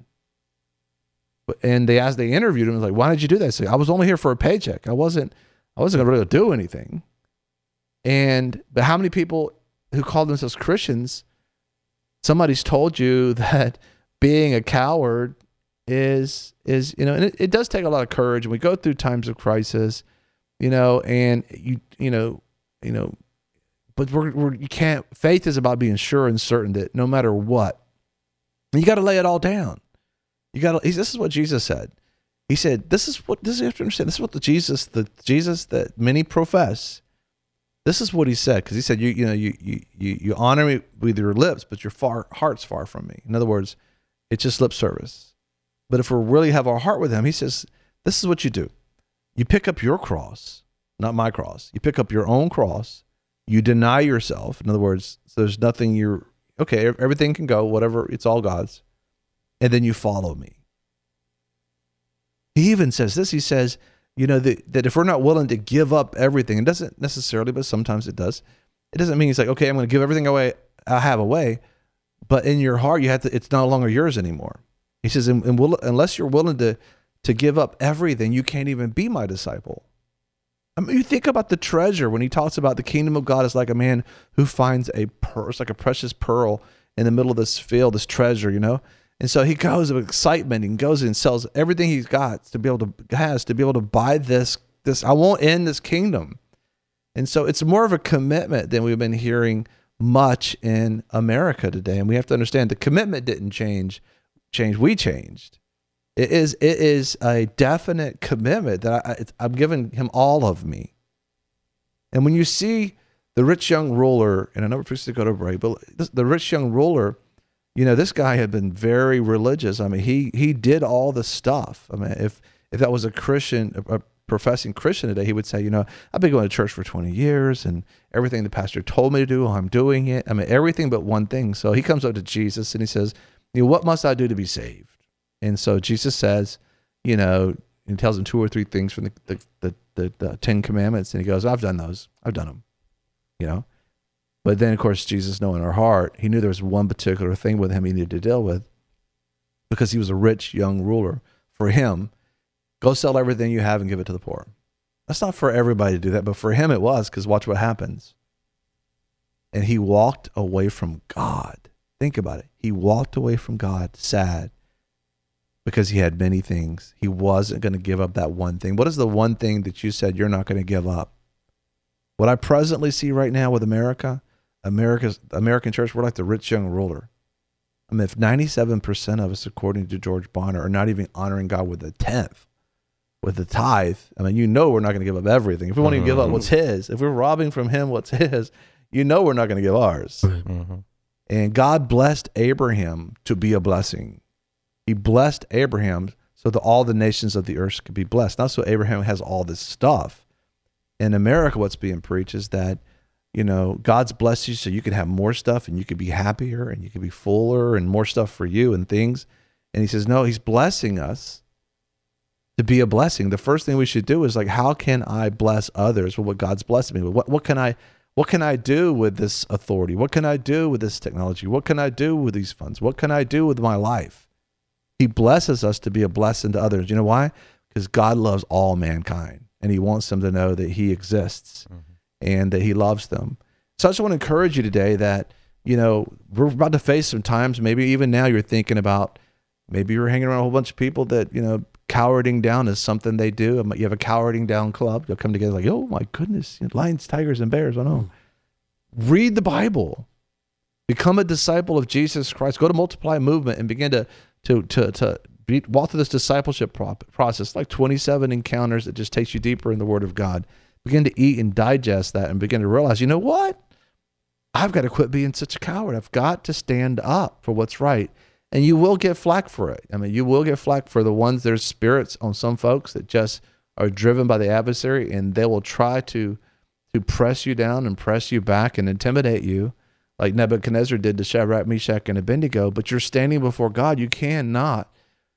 And they asked, they interviewed him, like, why did you do that? Say, I was only here for a paycheck. I wasn't, I wasn't going to really do anything. And but how many people who call themselves Christians, somebody's told you that being a coward is is you know, and it, it does take a lot of courage. And we go through times of crisis, you know, and you you know you know, but we're, we're you can't. Faith is about being sure and certain that no matter what, you got to lay it all down. You got to. This is what Jesus said. He said, "This is what this is. You have to understand. This is what the Jesus the Jesus that many profess." This is what he said, because he said, "You, you know, you, you, you honor me with your lips, but your far, heart's far from me." In other words, it's just lip service. But if we really have our heart with him, he says, "This is what you do: you pick up your cross, not my cross. You pick up your own cross. You deny yourself. In other words, so there's nothing you're okay. Everything can go, whatever. It's all God's, and then you follow me." He even says this. He says, you know, that, that if we're not willing to give up everything, it doesn't necessarily, but sometimes it does. It doesn't mean he's like, okay, I'm going to give everything away I have away, but in your heart, you have to, it's no longer yours anymore. He says, and, and will, unless you're willing to, to give up everything, you can't even be my disciple. I mean, you think about the treasure when he talks about the kingdom of God is like a man who finds a pearl, it's like a precious pearl in the middle of this field, this treasure, you know? And so he goes with excitement and goes and sells everything he's got to be able to has to be able to buy this, this, I won't end this kingdom. And so it's more of a commitment than we've been hearing much in America today. And we have to understand the commitment didn't change, change. We changed. It is, it is a definite commitment that I, I'm giving him all of me. And when you see the rich young ruler, and I know we're supposed to go to break, but this, the rich young ruler, you know, this guy had been very religious. I mean, he he did all the stuff. I mean, if if that was a Christian, a professing Christian today, he would say, you know, I've been going to church for twenty years, and everything the pastor told me to do, I'm doing it. I mean, everything but one thing. So he comes up to Jesus and he says, you know, what must I do to be saved? And so Jesus says, you know, and tells him two or three things from the the, the, the, the Ten Commandments. And he goes, I've done those. I've done them, you know. But then, of course, Jesus, knowing our heart, he knew there was one particular thing with him he needed to deal with because he was a rich young ruler. For him, go sell everything you have and give it to the poor. That's not for everybody to do that, but for him it was, because watch what happens. And he walked away from God. Think about it. He walked away from God sad because he had many things. He wasn't going to give up that one thing. What is the one thing that you said you're not going to give up? What I presently see right now with America, America's American church, we're like the rich young ruler. I mean, if ninety-seven percent of us, according to George Bonner, are not even honoring God with a tenth, with the tithe, I mean, you know we're not going to give up everything. If we want to give up what's his, if we're robbing from him what's his, you know we're not going to give ours. Mm-hmm. And God blessed Abraham to be a blessing. He blessed Abraham so that all the nations of the earth could be blessed. Not so Abraham has all this stuff. In America, what's being preached is that, you know, God's blessed you so you can have more stuff and you can be happier and you can be fuller and more stuff for you and things. And he says, no, he's blessing us to be a blessing. The first thing we should do is like, how can I bless others with what God's blessed me with? What, what can I, what can I do with this authority? What can I do with this technology? What can I do with these funds? What can I do with my life? He blesses us to be a blessing to others. You know why? Because God loves all mankind and he wants them to know that he exists. Mm-hmm. And that he loves them. So I just want to encourage you today that, you know, we're about to face some times, maybe even now you're thinking about, maybe you're hanging around a whole bunch of people that, you know, cowarding down is something they do. You have a cowarding down club. You'll come together like, oh my goodness, lions, tigers, and bears. I know. Mm. Read the Bible. Become a disciple of Jesus Christ. Go to Multiply Movement and begin to, to, to, to be, walk through this discipleship pro- process, like twenty-seven encounters that just takes you deeper in the Word of God. Begin to eat and digest that and begin to realize, you know what? I've got to quit being such a coward. I've got to stand up for what's right. And you will get flack for it. I mean, you will get flack for the ones, there's spirits on some folks that just are driven by the adversary, and they will try to, to press you down and press you back and intimidate you like Nebuchadnezzar did to Shadrach, Meshach, and Abednego. But you're standing before God. You cannot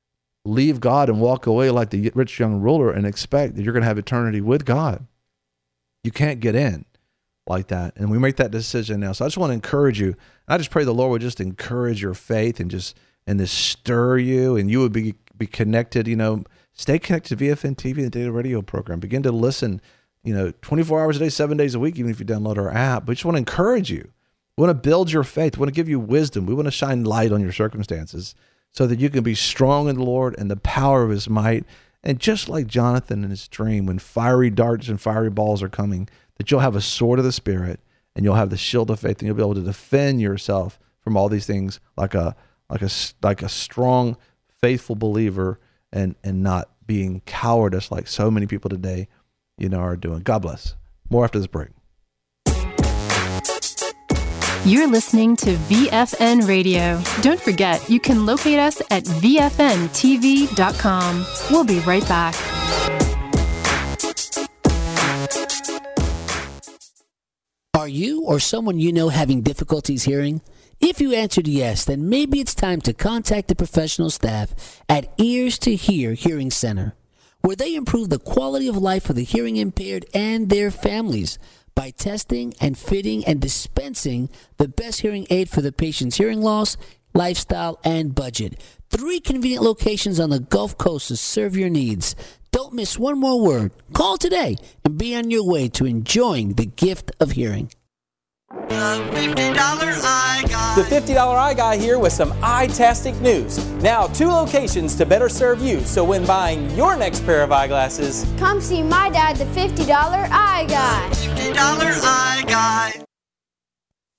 leave God and walk away like the rich young ruler and expect that you're going to have eternity with God. You can't get in like that. And we make that decision now. So I just want to encourage you. I just pray the Lord would just encourage your faith and just, and to stir you, and you would be, be connected, you know, stay connected to V F N T V and the Data Radio program. Begin to listen, you know, twenty-four hours a day, seven days a week, even if you download our app. We just want to encourage you. We want to build your faith. We want to give you wisdom. We want to shine light on your circumstances so that you can be strong in the Lord and the power of his might. And just like Jonathan in his dream, when fiery darts and fiery balls are coming, that you'll have a sword of the Spirit and you'll have the shield of faith, and you'll be able to defend yourself from all these things like a like a like a strong, faithful believer, and and not being cowardice like so many people today, you know, are doing. God bless. More after this break. You're listening to V F N Radio. Don't forget, you can locate us at V F N T V dot com. We'll be right back. Are you or someone you know having difficulties hearing? If you answered yes, then maybe it's time to contact the professional staff at Ears to Hear Hearing Center, where they improve the quality of life for the hearing impaired and their families by testing and fitting and dispensing the best hearing aid for the patient's hearing loss, lifestyle, and budget. Three convenient locations on the Gulf Coast to serve your needs. Don't miss one more word. Call today and be on your way to enjoying the gift of hearing. The fifty dollar Eye Guy. The fifty dollar Eye Guy here with some eye-tastic news. Now, two locations to better serve you, so when buying your next pair of eyeglasses, come see my dad, the fifty dollar Eye Guy. fifty dollar Eye Guy.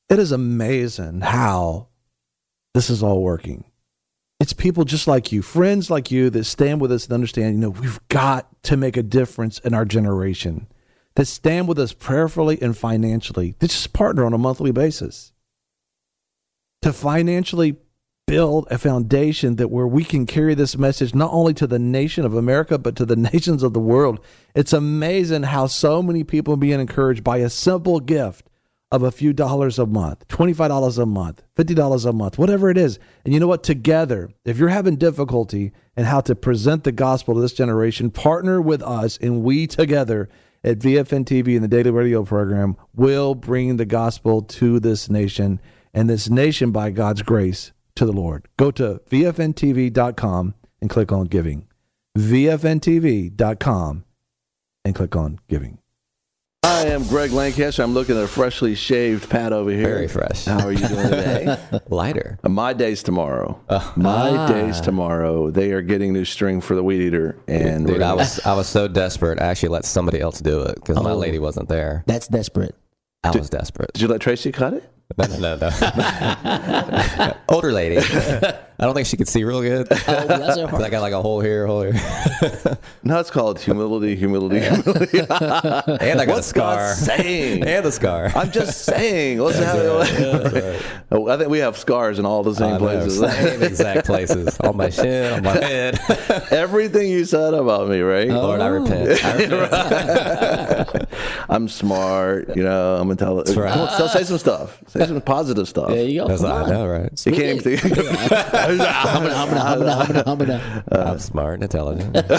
it is amazing how this is all working. It's people just like you, friends like you that stand with us and understand, you know, we've got to make a difference in our generation, that stand with us prayerfully and financially, that just partner on a monthly basis to financially build a foundation that where we can carry this message not only to the nation of America, but to the nations of the world. It's amazing how so many people are being encouraged by a simple gift of a few dollars a month, twenty-five dollars a month, fifty dollars a month, whatever it is. And you know what? Together, if you're having difficulty in how to present the gospel to this generation, partner with us, and we together at V F N T V and the Daily Radio program will bring the gospel to this nation, and this nation, by God's grace, to the Lord. Go to V F N T V dot com and click on giving. V F N T V dot com and click on giving. I am Greg Lancaster. I'm looking at a freshly shaved Pat over here. Very fresh. How are you doing today? Lighter. My day's tomorrow. Uh, My ah. day's tomorrow. They are getting new string for the Weed Eater. And Dude, gonna... I was I was so desperate. I actually let somebody else do it because oh. my lady wasn't there. That's desperate. I did, was desperate. Did you let Tracy cut it? No, no, no. no. Older lady. I don't think she could see real good. Oh, bless her heart. I got like a hole here, a hole here. No, it's called humility, humility, humility. And I got What's a scar. God saying? And a scar. I'm just saying. Let's have it. Right. Oh, I think we have scars in all the same I places. Know, same exact places. On my shin, on my head. Everything you said about me, right? Oh, Lord, I repent. I repent. I'm smart. You know, I'm intelligent. That's right. Come on, say some stuff. Say some positive stuff. There you go. That's what I know, right? You can't even think. Humana, humana, humana, humana, humana. Uh, I'm smart and intelligent. And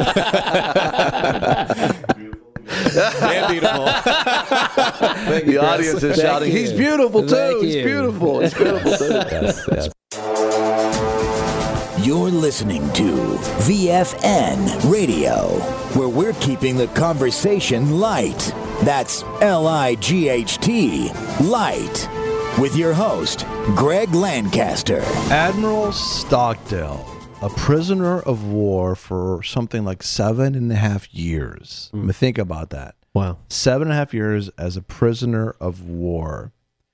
beautiful. The you, audience is Thank shouting, you. He's beautiful too. Thank He's you. beautiful. He's beautiful too. Yes, yes. You're listening to V F N Radio, where we're keeping the conversation light. That's L I G H T, light. With your host, Greg Lancaster. Admiral Stockdale, a prisoner of war for something like seven and a half years. Mm. I mean, think about that. Wow. Seven and a half years as a prisoner of war.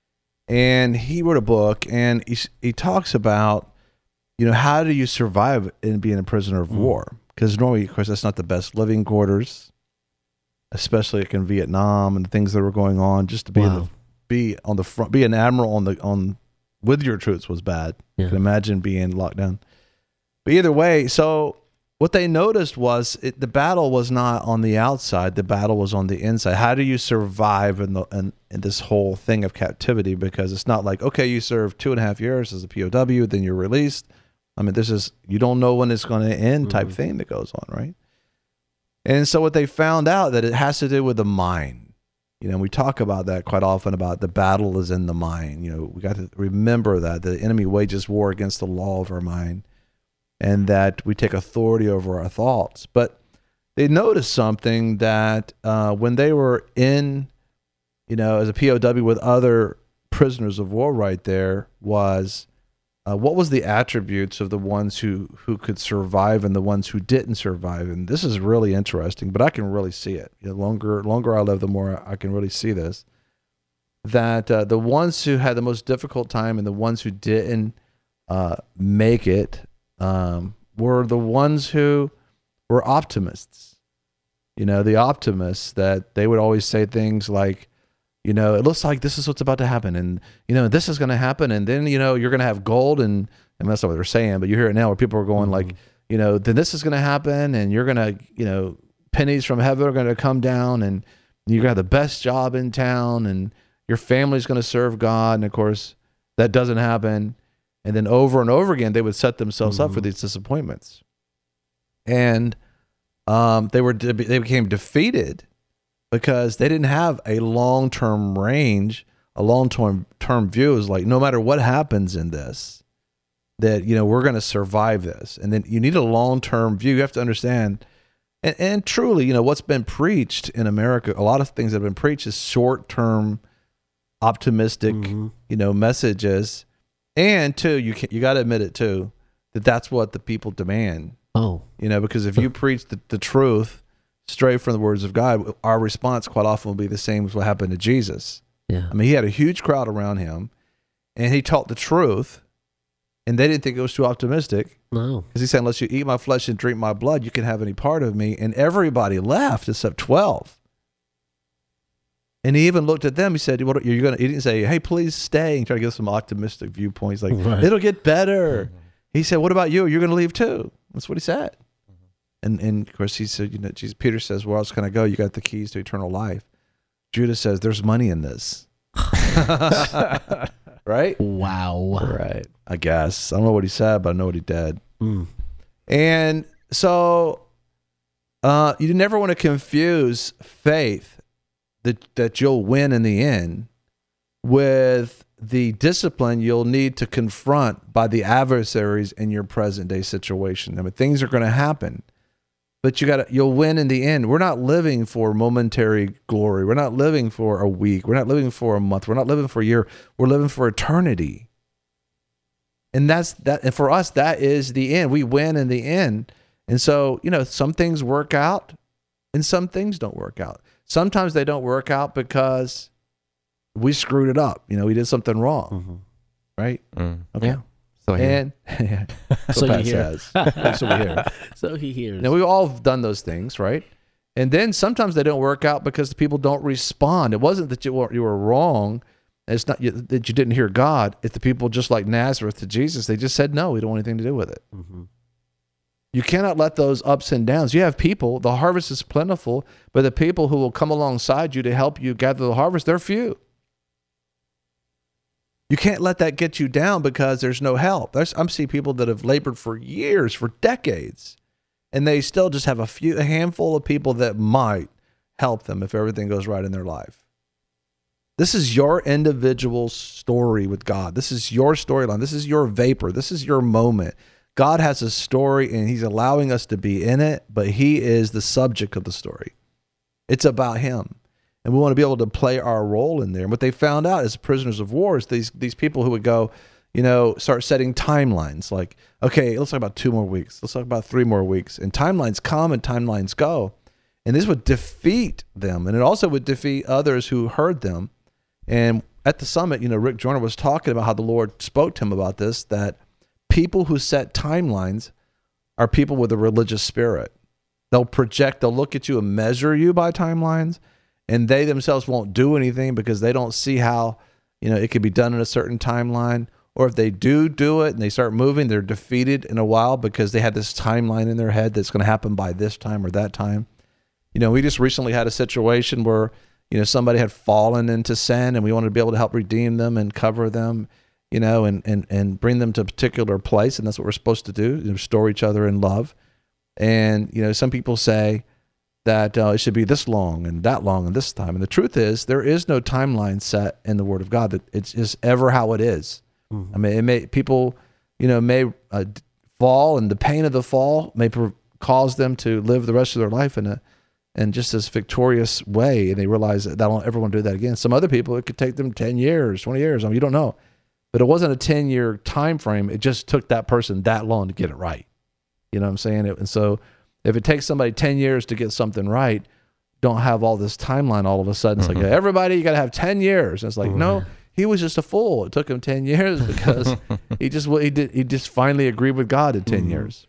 And he wrote a book, and he, he talks about, you know, how do you survive in being a prisoner of mm. war? Because normally, of course, that's not the best living quarters, especially like in Vietnam and the things that were going on. Just to be wow. in the be on the front, be an admiral on the on with your troops was bad. Yeah. You can imagine being locked down. But either way, so what they noticed was it, the battle was not on the outside; the battle was on the inside. How do you survive in the in, in this whole thing of captivity? Because it's not like, okay, you serve two and a half years as a P O W, then you're released. I mean, this is you don't know when it's going to end type mm-hmm. thing that goes on, right? And so what they found out that it has to do with the mind. You know, we talk about that quite often about the battle is in the mind. You know, we got to remember that the enemy wages war against the law of our mind and that we take authority over our thoughts. But they noticed something that uh, when they were in, you know, as a P O W with other prisoners of war right there was uh, what was the attributes of the ones who, who could survive and the ones who didn't survive. And this is really interesting, but I can really see it. The longer, longer I live, the more I can really see this, that uh, the ones who had the most difficult time and the ones who didn't uh, make it um, were the ones who were optimists. You know, the optimists that they would always say things like, you know, it looks like this is what's about to happen. And, you know, this is going to happen. And then, you know, you're going to have gold. And, and that's not what they're saying, but you hear it now where people are going mm-hmm. like, you know, then this is going to happen. And you're going to, you know, pennies from heaven are going to come down. And you're going to have the best job in town. And your family's going to serve God. And, of course, that doesn't happen. And then over and over again, they would set themselves mm-hmm. up for these disappointments. And um, they were they became defeated because they didn't have a long-term range, a long-term term view. Is like, no matter what happens in this, that, you know, we're going to survive this. And then you need a long-term view. You have to understand, and, and truly, you know, what's been preached in America, a lot of things that have been preached is short-term, optimistic, mm-hmm. you know, messages. And two, you can, you got to admit it too, that that's what the people demand. Oh, you know, because if you preach the, the truth straight from the words of God, our response quite often will be the same as what happened to Jesus. Yeah. I mean, he had a huge crowd around him, and he taught the truth, and they didn't think it was too optimistic. No. Because he said, unless you eat my flesh and drink my blood, you can have any part of me. And everybody left except twelve. And he even looked at them. He said, "What you're gonna?" He didn't say, "Hey, please stay," and try to give some optimistic viewpoints, like Right. it'll get better. Mm-hmm. He said, "What about you? You're going to leave too." That's what he said. Mm-hmm. And and of course he said, you know, Jesus. Peter says, "Where else can I go? You got the keys to eternal life." Judas says, "There's money in this." Right? Wow. Right. I guess I don't know what he said, but I know what he did. Mm. And so, uh, you never want to confuse faith that that you'll win in the end with the discipline you'll need to confront by the adversaries in your present day situation. I mean, things are going to happen, but you got to you'll win in the end. We're not living for momentary glory. We're not living for a week. We're not living for a month. We're not living for a year. We're living for eternity. And that's that. And for us, that is the end. We win in the end. And so, you know, some things work out and some things don't work out. Sometimes they don't work out because we screwed it up. You know, we did something wrong, Mm-hmm. right? Mm. Okay. Yeah. So I hear. And So Pat you hear. says. So we hear. So he hears. Now, we've all done those things, right? And then sometimes they don't work out because the people don't respond. It wasn't that you were, you were wrong. It's not you, that you didn't hear God. It's the people just like Nazareth to Jesus. They just said, no, we don't want anything to do with it. Mm-hmm. You cannot let those ups and downs. You have people, the harvest is plentiful, but the people who will come alongside you to help you gather the harvest, they're few. You can't let that get you down because there's no help. There's, I'm seeing people that have labored for years, for decades, and they still just have a few, a handful of people that might help them if everything goes right in their life. This is your individual story with God. This is your storyline. This is your vapor. This is your moment. God has a story, and he's allowing us to be in it, but he is the subject of the story. It's about him. And we want to be able to play our role in there. And what they found out as prisoners of war is these, these people who would go, you know, start setting timelines like, okay, let's talk about two more weeks. Let's talk about three more weeks. And timelines come and timelines go. And this would defeat them. And it also would defeat others who heard them. And at the summit, you know, Rick Joyner was talking about how the Lord spoke to him about this, that people who set timelines are people with a religious spirit. They'll project, they'll look at you and measure you by timelines, and they themselves won't do anything because they don't see how, you know, it could be done in a certain timeline. Or if they do do it and they start moving, they're defeated in a while because they had this timeline in their head that's going to happen by this time or that time. You know, we just recently had a situation where, you know, somebody had fallen into sin, and we wanted to be able to help redeem them and cover them, you know, and, and, and bring them to a particular place. And that's what we're supposed to do, you know, restore each other in love. And, you know, some people say that uh, it should be this long and that long and this time. And the truth is, there is no timeline set in the Word of God. That it's just ever how it is. Mm-hmm. I mean, it may, people, you know, may uh, fall, and the pain of the fall may pro- cause them to live the rest of their life in a, in just this victorious way. And they realize that they don't ever want to do that again. Some other people, it could take them ten years, twenty years. I mean, you don't know. But it wasn't a ten-year time frame. It just took that person that long to get it right. You know what I'm saying? And so if it takes somebody ten years to get something right, don't have all this timeline all of a sudden. It's mm-hmm. like, everybody, you got to have ten years. And it's like, mm-hmm. no, he was just a fool. It took him ten years because he just he did he just finally agreed with God in ten mm-hmm. years.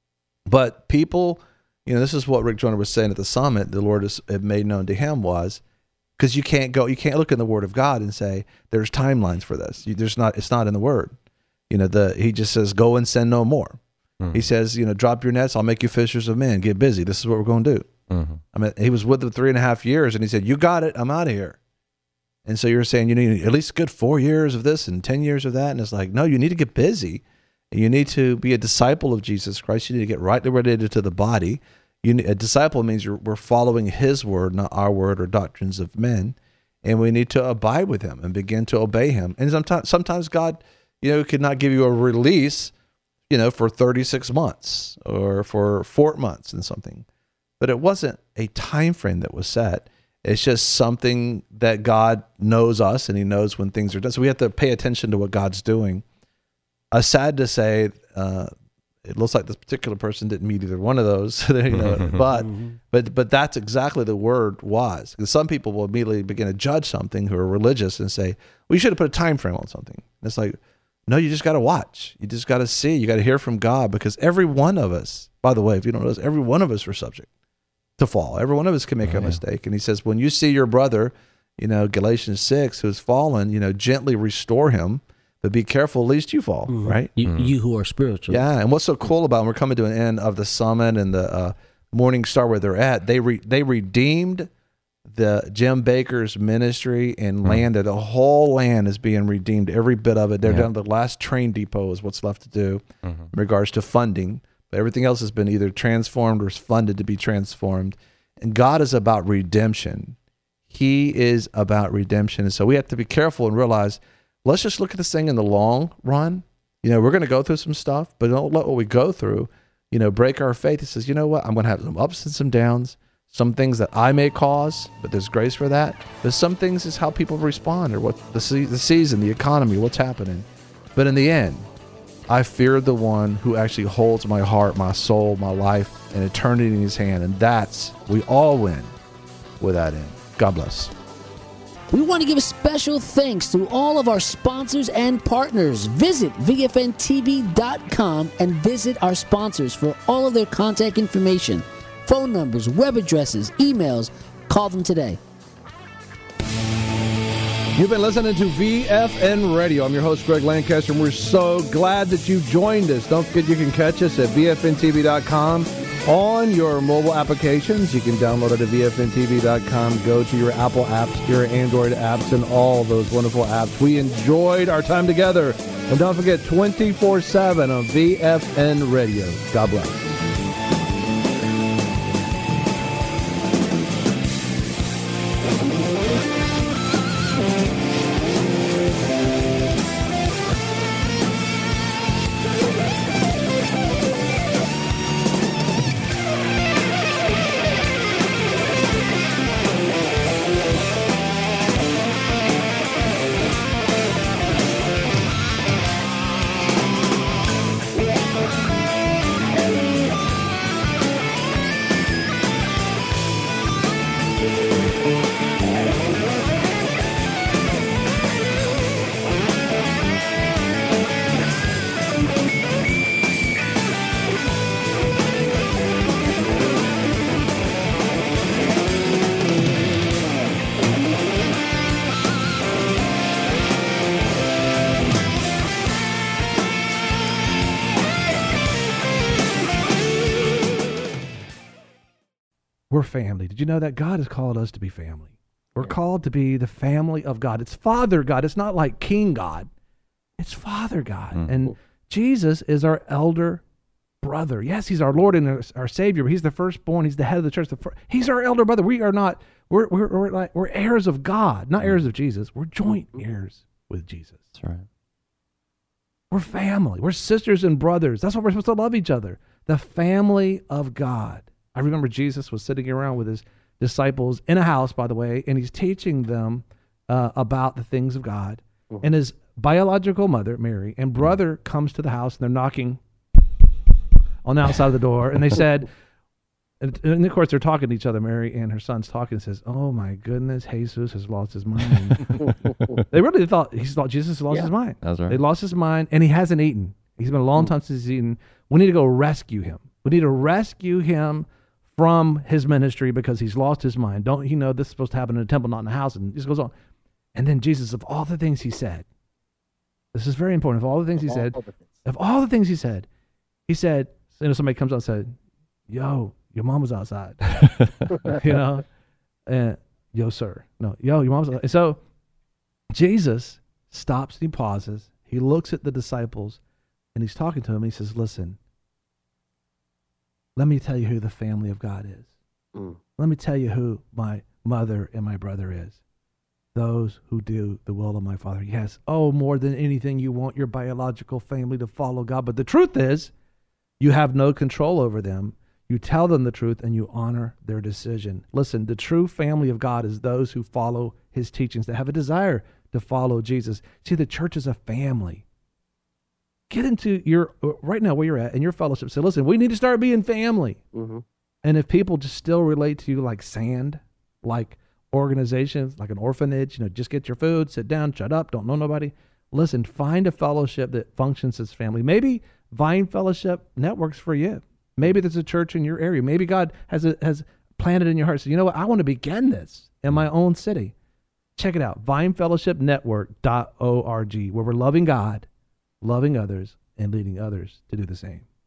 But people, you know, this is what Rick Joyner was saying at the summit, the Lord has had made known to him was, because you can't go, you can't look in the Word of God and say there's timelines for this. You, there's not. It's not in the Word. You know, the he just says go and sin no more. Mm-hmm. He says, you know, drop your nets. I'll make you fishers of men. Get busy. This is what we're going to do. Mm-hmm. I mean, he was with them three and a half years, and he said, "You got it. I'm out of here." And so you're saying you need at least a good four years of this and ten years of that, and it's like, no, you need to get busy. You need to be a disciple of Jesus Christ. You need to get rightly related to the body. You need, a disciple means you're, we're following his word, not our word or doctrines of men. And we need to abide with him and begin to obey him. And sometimes, sometimes God, you know, could not give you a release, you know, for thirty-six months or for four months and something. But it wasn't a time frame that was set. It's just something that God knows us, and he knows when things are done. So we have to pay attention to what God's doing. Uh, sad to say, uh, it looks like this particular person didn't meet either one of those. you know, but but but that's exactly the word was. Because some people will immediately begin to judge something who are religious and say, well, you should have put a time frame on something. And it's like, no, you just got to watch. You just got to see. You got to hear from God, because every one of us, by the way, if you don't know this, every one of us are subject to fall. Every one of us can make oh, a yeah. mistake. And he says, when you see your brother, you know, Galatians six, who's fallen, you know, gently restore him, but be careful lest you fall, mm-hmm. right? You, mm-hmm. you who are spiritual. Yeah, and what's so cool about, and we're coming to an end of the summit and the uh, Morning Star where they're at, they re- they redeemed the Jim Bakker's ministry and mm-hmm. land. The whole land is being redeemed, every bit of it. They're yeah. down to the last train depot is what's left to do mm-hmm. in regards to funding. But everything else has been either transformed or is funded to be transformed. And God is about redemption. He is about redemption. And so we have to be careful and realize, let's just look at this thing in the long run. You know, we're going to go through some stuff, but don't let what we go through, you know, break our faith. He says, you know what? I'm going to have some ups and some downs, some things that I may cause, but there's grace for that. But some things is how people respond, or what the, se- the season, the economy, what's happening. But in the end, I fear the one who actually holds my heart, my soul, my life, and eternity in his hand. And that's, we all win with that end. God bless. We want to give a special thanks to all of our sponsors and partners. Visit V F N T V dot com and visit our sponsors for all of their contact information, phone numbers, web addresses, emails. Call them today. You've been listening to V F N Radio. I'm your host, Greg Lancaster, and we're so glad that you joined us. Don't forget you can catch us at V F N T V dot com on your mobile applications. You can download it at V F N T V dot com. Go to your Apple apps, your Android apps, and all those wonderful apps. We enjoyed our time together. And don't forget, twenty-four seven on V F N Radio. God bless. We're family. Did you know that God has called us to be family? We're yeah. called to be the family of God. It's Father God. It's not like King God. It's Father God. Mm. And Jesus is our elder brother. Yes, he's our Lord and our, our Savior, but he's the firstborn. He's the head of the church. The fir- he's our elder brother. We are not, we're, we're, we're, like, we're heirs of God, not mm. heirs of Jesus. We're joint heirs with Jesus. That's right. We're family. We're sisters and brothers. That's why we're supposed to love each other. The family of God. I remember Jesus was sitting around with his disciples in a house, by the way, and he's teaching them uh, about the things of God. Mm-hmm. And his biological mother, Mary, and brother mm-hmm. comes to the house, and they're knocking on the outside of the door. And they said, and, and of course, they're talking to each other. Mary and her son's talking and says, oh, my goodness, Jesus has lost his mind. They really thought, he's thought Jesus has lost yeah, his mind. That's right. They lost his mind, and he hasn't eaten. He's been a long time since he's eaten. We need to go rescue him. We need to rescue him from his ministry because he's lost his mind. Don't you know this is supposed to happen in a temple, not in a house? And this goes on. And then Jesus, of all the things he said, this is very important. Of all the things of he said, of all the things he said, he said, you know, somebody comes out and said, yo, your mom was outside. you know, and yo, sir. No, yo, your mom's outside. And so Jesus stops and he pauses. He looks at the disciples and he's talking to them. And he says, listen, let me tell you who the family of God is. Mm. Let me tell you who my mother and my brother is. Those who do the will of my Father. Yes, oh, more than anything, you want your biological family to follow God. But the truth is, you have no control over them. You tell them the truth and you honor their decision. Listen, the true family of God is those who follow his teachings, that have a desire to follow Jesus. See, the church is a family. get into your, right now where you're at in your fellowship. Say, listen, we need to start being family. Mm-hmm. And if people just still relate to you like sand, like organizations, like an orphanage, you know, just get your food, sit down, shut up, don't know nobody. Listen, find a fellowship that functions as family. Maybe Vine Fellowship Network's for you. Maybe there's a church in your area. Maybe God has a, has planted in your heart. So, you know what? I want to begin this in my own city. Check it out, vine fellowship network dot org, where we're loving God, loving others, and leading others to do the same.